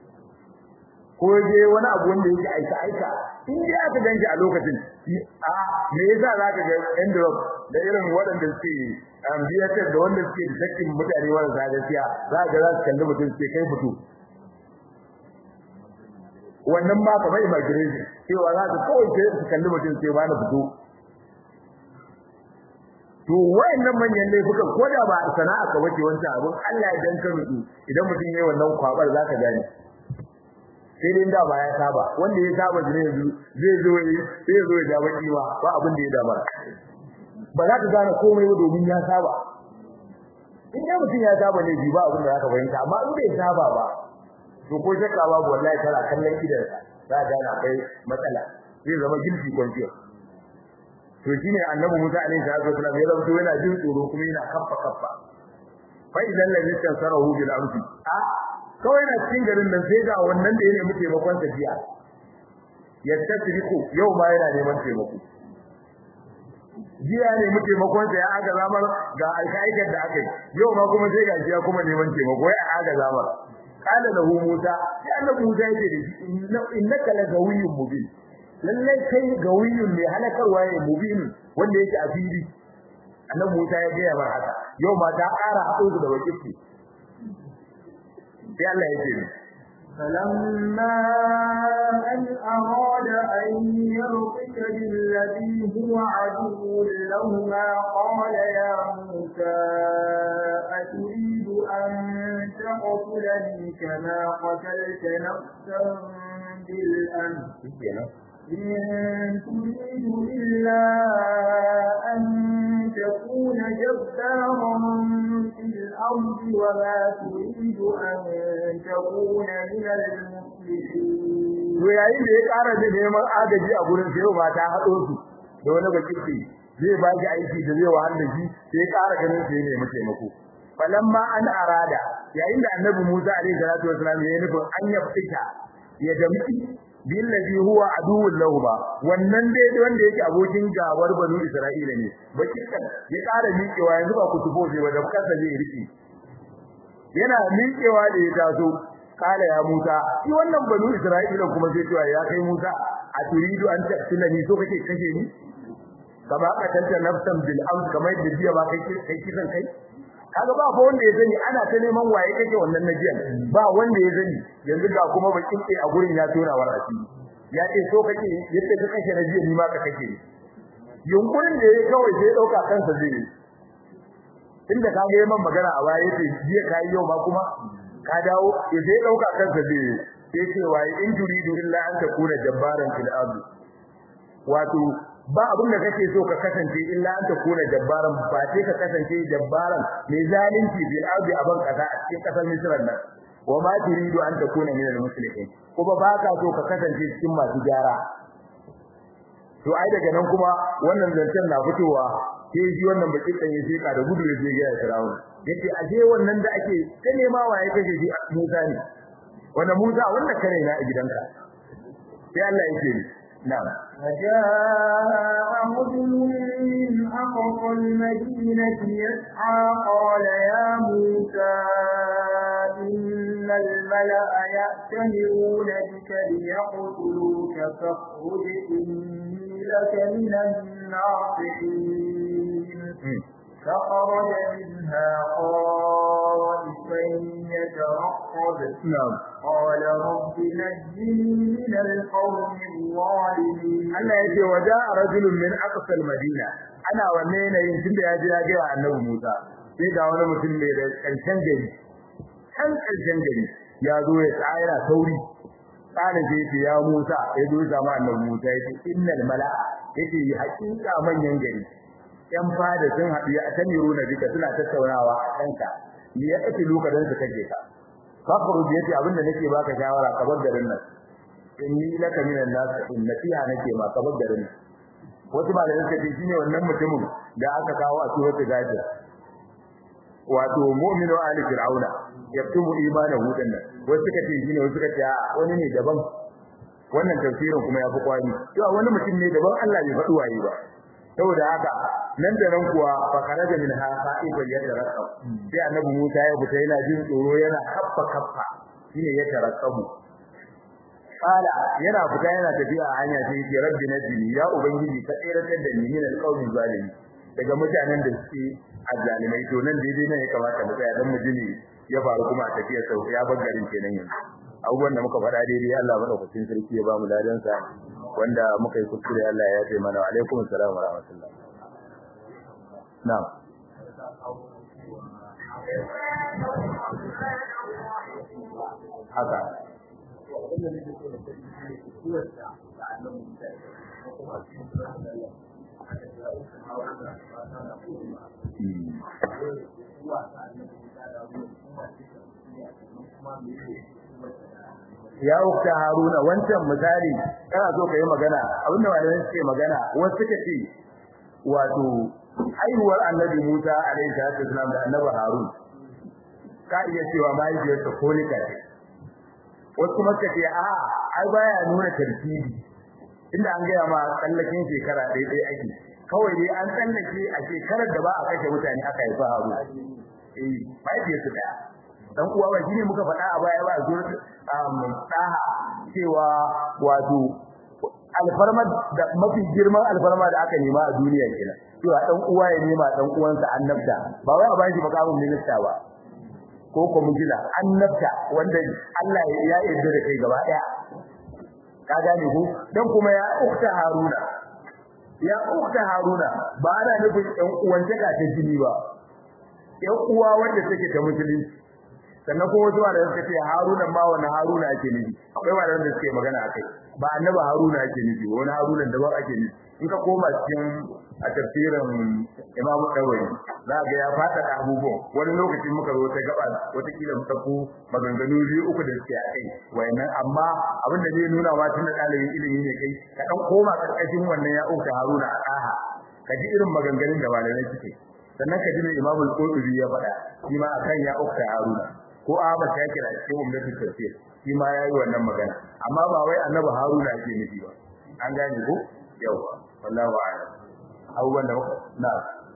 ko je wani abu wanda yake aika aika in dai aka danki a lokacin a me yasa zaka ga endrop da irin waɗanda suke ambiyatar da wanda suke da sakin mutane wanda za gaskiya za ga za su kalli mutum sai kai fito wannan ma kamar immigration cewa za ka kawai sai su kalli mutum sai ba na fito to wayannan manyan laifukan ko da ba sana'a ka bace wancan abun Allah ya danka mutu idan mutum yayi wannan kwabar zaka gane sai dai da ba ya saba wanda ya saba jire yanzu zai zo yi sai zo ya dawo kiwa ba abin da ya dama ba za ka gane komai ba domin ya saba in da mutum ya saba ne ba abin da zaka fahimta amma in bai saba ba to ko shakka babu wallahi tana kallon idansa za ka gane akwai matsala zai zama gilfi kwanciya to shine annabi Musa alaihi salatu wasallam ya zama yana jin tsoro kuma yana kaffa kaffa fa idan ladhi tansarahu bil amsi a kawai na cikin garin nan sai ga wannan da yake muke makon tafiya ya tasriku yau ma yana neman taimako jiya ne muke makon sa ya aga zamar ga alƙaidar da aka yi yau ma kuma sai ga jiya kuma neman taimako ya aga zamar qala lahu Musa sai annabi Musa yake da shi innaka la gawiyyun mubin lalle kai gawiyyun ne halakarwa ne mubin wanda yake a fili annabi Musa ya ga mar haka yau ma ta ƙara haɗo da wakilci sai Allah ya ce فلما أن أراد أن يرقك بالذي هو عدو لهما قال يا موسى أتريد أن تقتلني كما قتلت نفسا بالأمس إن تريد إلا أن تكون جبارا في الأرض وما تريد أن تكون من المصلحين. yayin da ya ƙara da neman agaji a gurin sai ba ta haɗo su da wani bakirci zai ba shi aiki da zai wahala shi sai ƙara ganin sai ne muke mako falamma an arada yayin da annabi Musa alaihi salatu wasallam ya yi nufin an yafita ya damki billazi huwa aduwwul lahum wannan dai wanda yake abokin gabar banu Isra'ila ne bakikan ya ƙara miƙewa yanzu ba ku tufo sai ba da kansa zai riki yana miƙewa da ya taso kala ya Musa shi wannan banu Isra'ila kuma sai cewa ya kai Musa a turidu an tafsila ni so kake kashe ni kama ka tanta nafsan bil amr kamar da jiya ba kai kai kisan kai kaga ba fa wanda ya sani ana ta neman waye kake wannan najiyan ba wanda ya sani yanzu ga kuma bakin tsaye a gurin ya tona warasi ya ce so kake yace ka kashe najiyan ni ma ka kake yunkurin da yake kawai sai dauka kansa zai inda kaga yayin magana a baya yace jiya kai yau ma kuma ka dawo sai dauka kansa zai sai ce wai in turidu illa an takuna jabbaran fil ardi wato ba abin da kake so ka kasance illa an takuna jabbaran ba sai ka kasance jabbaran mai zalunci fil ardi aban kaza a cikin kasar Misra nan wa ma turidu an takuna min al-muslimin kuma ba ka so ka kasance cikin masu gyara to ai daga nan kuma wannan zancen na fitowa sai ji wannan bakin dan yace ka da gudu yace ga Fir'aun yace aje wannan da ake ta nema waye kaje ji Musa ne wannan Musa wanda kare na a gidanka sai Allah yake ni na'am فجاء رجل من أقصى المدينة يسعى قال يا موسى إن الملأ يأتمرون بك ليقتلوك فاخرج إني لك من الناصحين فخرج منها خائفا يترقب قال رب نجني من القوم الظالمين Allah yace waja rajulun min aqsa al-madina ana wanne ne yin tunda yaji ya ga annabi Musa sai ga wani mutum ne da karshen gari kan karshen gari ya zo ya tsaya sauri kana je ya Musa ya zo zama annabi Musa yace innal mala'a yace hakika manyan gari yan fada sun haɗu ya tamiru na bika suna tattaunawa a kanka ya ake lokacin su kake ka fakhru yace abinda nake baka shawara ka bar garin nan inni laka minan nas in nasiha nake ma ka bar garin nan wasu ba da suka ce shine wannan mutumin da aka kawo a suratul ghafir wato mu'minu ali fir'auna yaktumu imanahu dinnan wasu suka ce shine wasu suka ce wani ne daban wannan tafsirin kuma ya fi kwani to wani mutum ne daban Allah bai faɗi waye ba saboda haka nan da nan kuwa fa karaja min ha sa'iban yatarakab sai annabi Musa ya fita yana jin tsoro yana kaffa kaffa shine ya tarakabu kala yana fita yana tafiya a hanya sai ya rabbi najini ya ubangiji ka tsiratar da ni min alqawmi zalimi daga mutanen da suke azzalimai to nan daidai ne ya kamata mu tsaya dan mu jini ya faru kuma a tafiyar sau ya bar garin kenan yanzu abubuwan da muka faɗa daidai Allah madaukakin sarki ya ba mu ladan sa wanda muka yi kuskure Allah ya yafe mana. Alaikum assalam wa rahmatullah. Na'am. Haka. Ya ukta Haruna wancan misali kana so kai magana abinda malamai suke magana wasu suka ce wato haihuwar annabi Musa alaihi salatu wasalam da annabi Harun ka iya cewa mahaifiyarsa ko ne kai wasu kuma suka ce a ai baya nuna tartibi inda an gaya ma tsallakin shekara ɗaya ɗaya ake kawai dai an tsallake a shekarar da ba a kashe mutane aka haifa Harun eh mahaifiyarsa daya dan uwa ba shine muka faɗa a baya ba a zuwa tsaha cewa wato alfarma da mafi girman alfarma da aka nema a duniya kenan cewa dan uwa ya nema dan uwansa annabta ba wai a ba shi makamin minista ba ko komujila annabta wanda Allah ya yarda da kai gaba daya ka gane ko dan kuma ya ukta Haruna ya ukta Haruna ba ana nufin ɗan uwantaka ta jini ba ɗan uwa wanda take ta musulunci sannan kuma wasu da suka ce Haruna ma wani Haruna ake nufi akwai wanda suke magana akai ba annabi Haruna ake nufi wani Haruna da ba ake nufi in ka koma cikin a tafsirin Imam Nawawi za ga ya fada da abubuwan wani lokacin muka zo ta gaba wata kila mu tafi maganganu biyu uku da suke akai wayannan amma abin da zai nuna ma tun da dalibin ilimi ne kai ka dan koma karkashin wannan ya uka Haruna a daha ka ji irin maganganun da malamai suke sannan ka ji ne Imam Al-Qurtubi ya faɗa shi ma akan ya uka Haruna ko Ahmad ya kira cikin ummatul tafsir shi ma yayi wannan magana amma ba wai annabi Haruna yake nufi ba an gane ko yawa wallahi a'lam abubuwan da na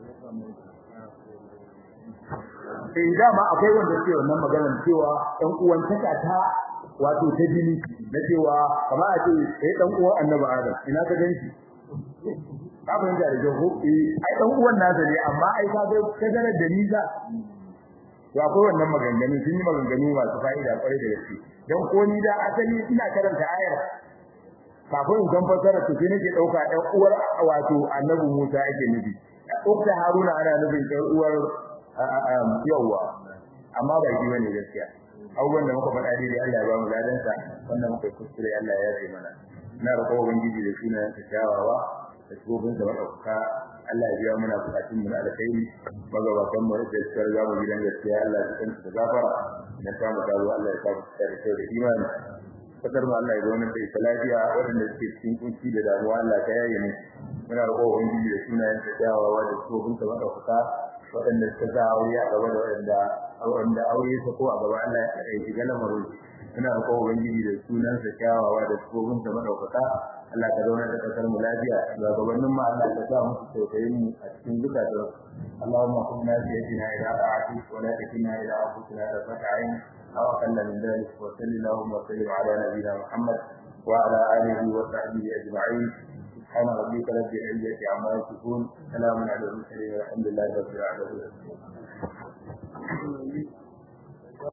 sai dama akwai wanda suke wannan magana cewa ɗan uwan taka ta wato ta jini na cewa kamar a ce sai ɗan uwan annabi Adam ina ka ganshi ka ban da jago eh ai ɗan uwan nasa ne amma ai ka ga kadarar da nisa to akwai wannan maganganu sun yi maganganu masu fa'ida kwarai da gaske dan ko ni da asali ina karanta ayar kafin in san fasara to sai nake dauka ɗan uwar wato annabi Musa yake nufi ukta Haruna ana nufin ɗan uwar yawa amma ba shi bane gaskiya abubuwan da muka faɗa dai Allah ya ba mu ladansa wannan muka kuskure Allah ya yafe mana ina roƙon ubangiji da sunan ta kyawawa da shugabin da madauka Allah ya biya mana bukatun mu na alkhairi magabatan mu da tsar ga mu gidan gaskiya Allah ya tsanta da gafara da ta mu dawo Allah ya samu tsare da imani fakar mu Allah ya zauna da lafiya wadanda suke cikin kunci da damuwa Allah ta yaye mu muna roƙon ubangiji da sunan ta kyawawa da shugabin da madauka wadanda suka ga aure a gaba da wadanda wanda aure ta ko a gaba Allah ya yi galamarin ina roƙon ubangiji da sunan sa kyawawa da shugabin da madauka Allah ka zauna da kasar mu lafiya ga gabanin mu Allah ka sa musu tausayin mu a cikin zukatan Allahumma kunna sayyidina ila ta'ati wa la takilna ila anfusina tarfata ayn aw aqalla min dhalik wa sallallahu wa sallim ala nabiyyina Muhammad wa ala alihi wa sahbihi ajma'in subhana rabbika rabbil izzati amma yasifun salamun ala al mursalin walhamdulillahi rabbil alamin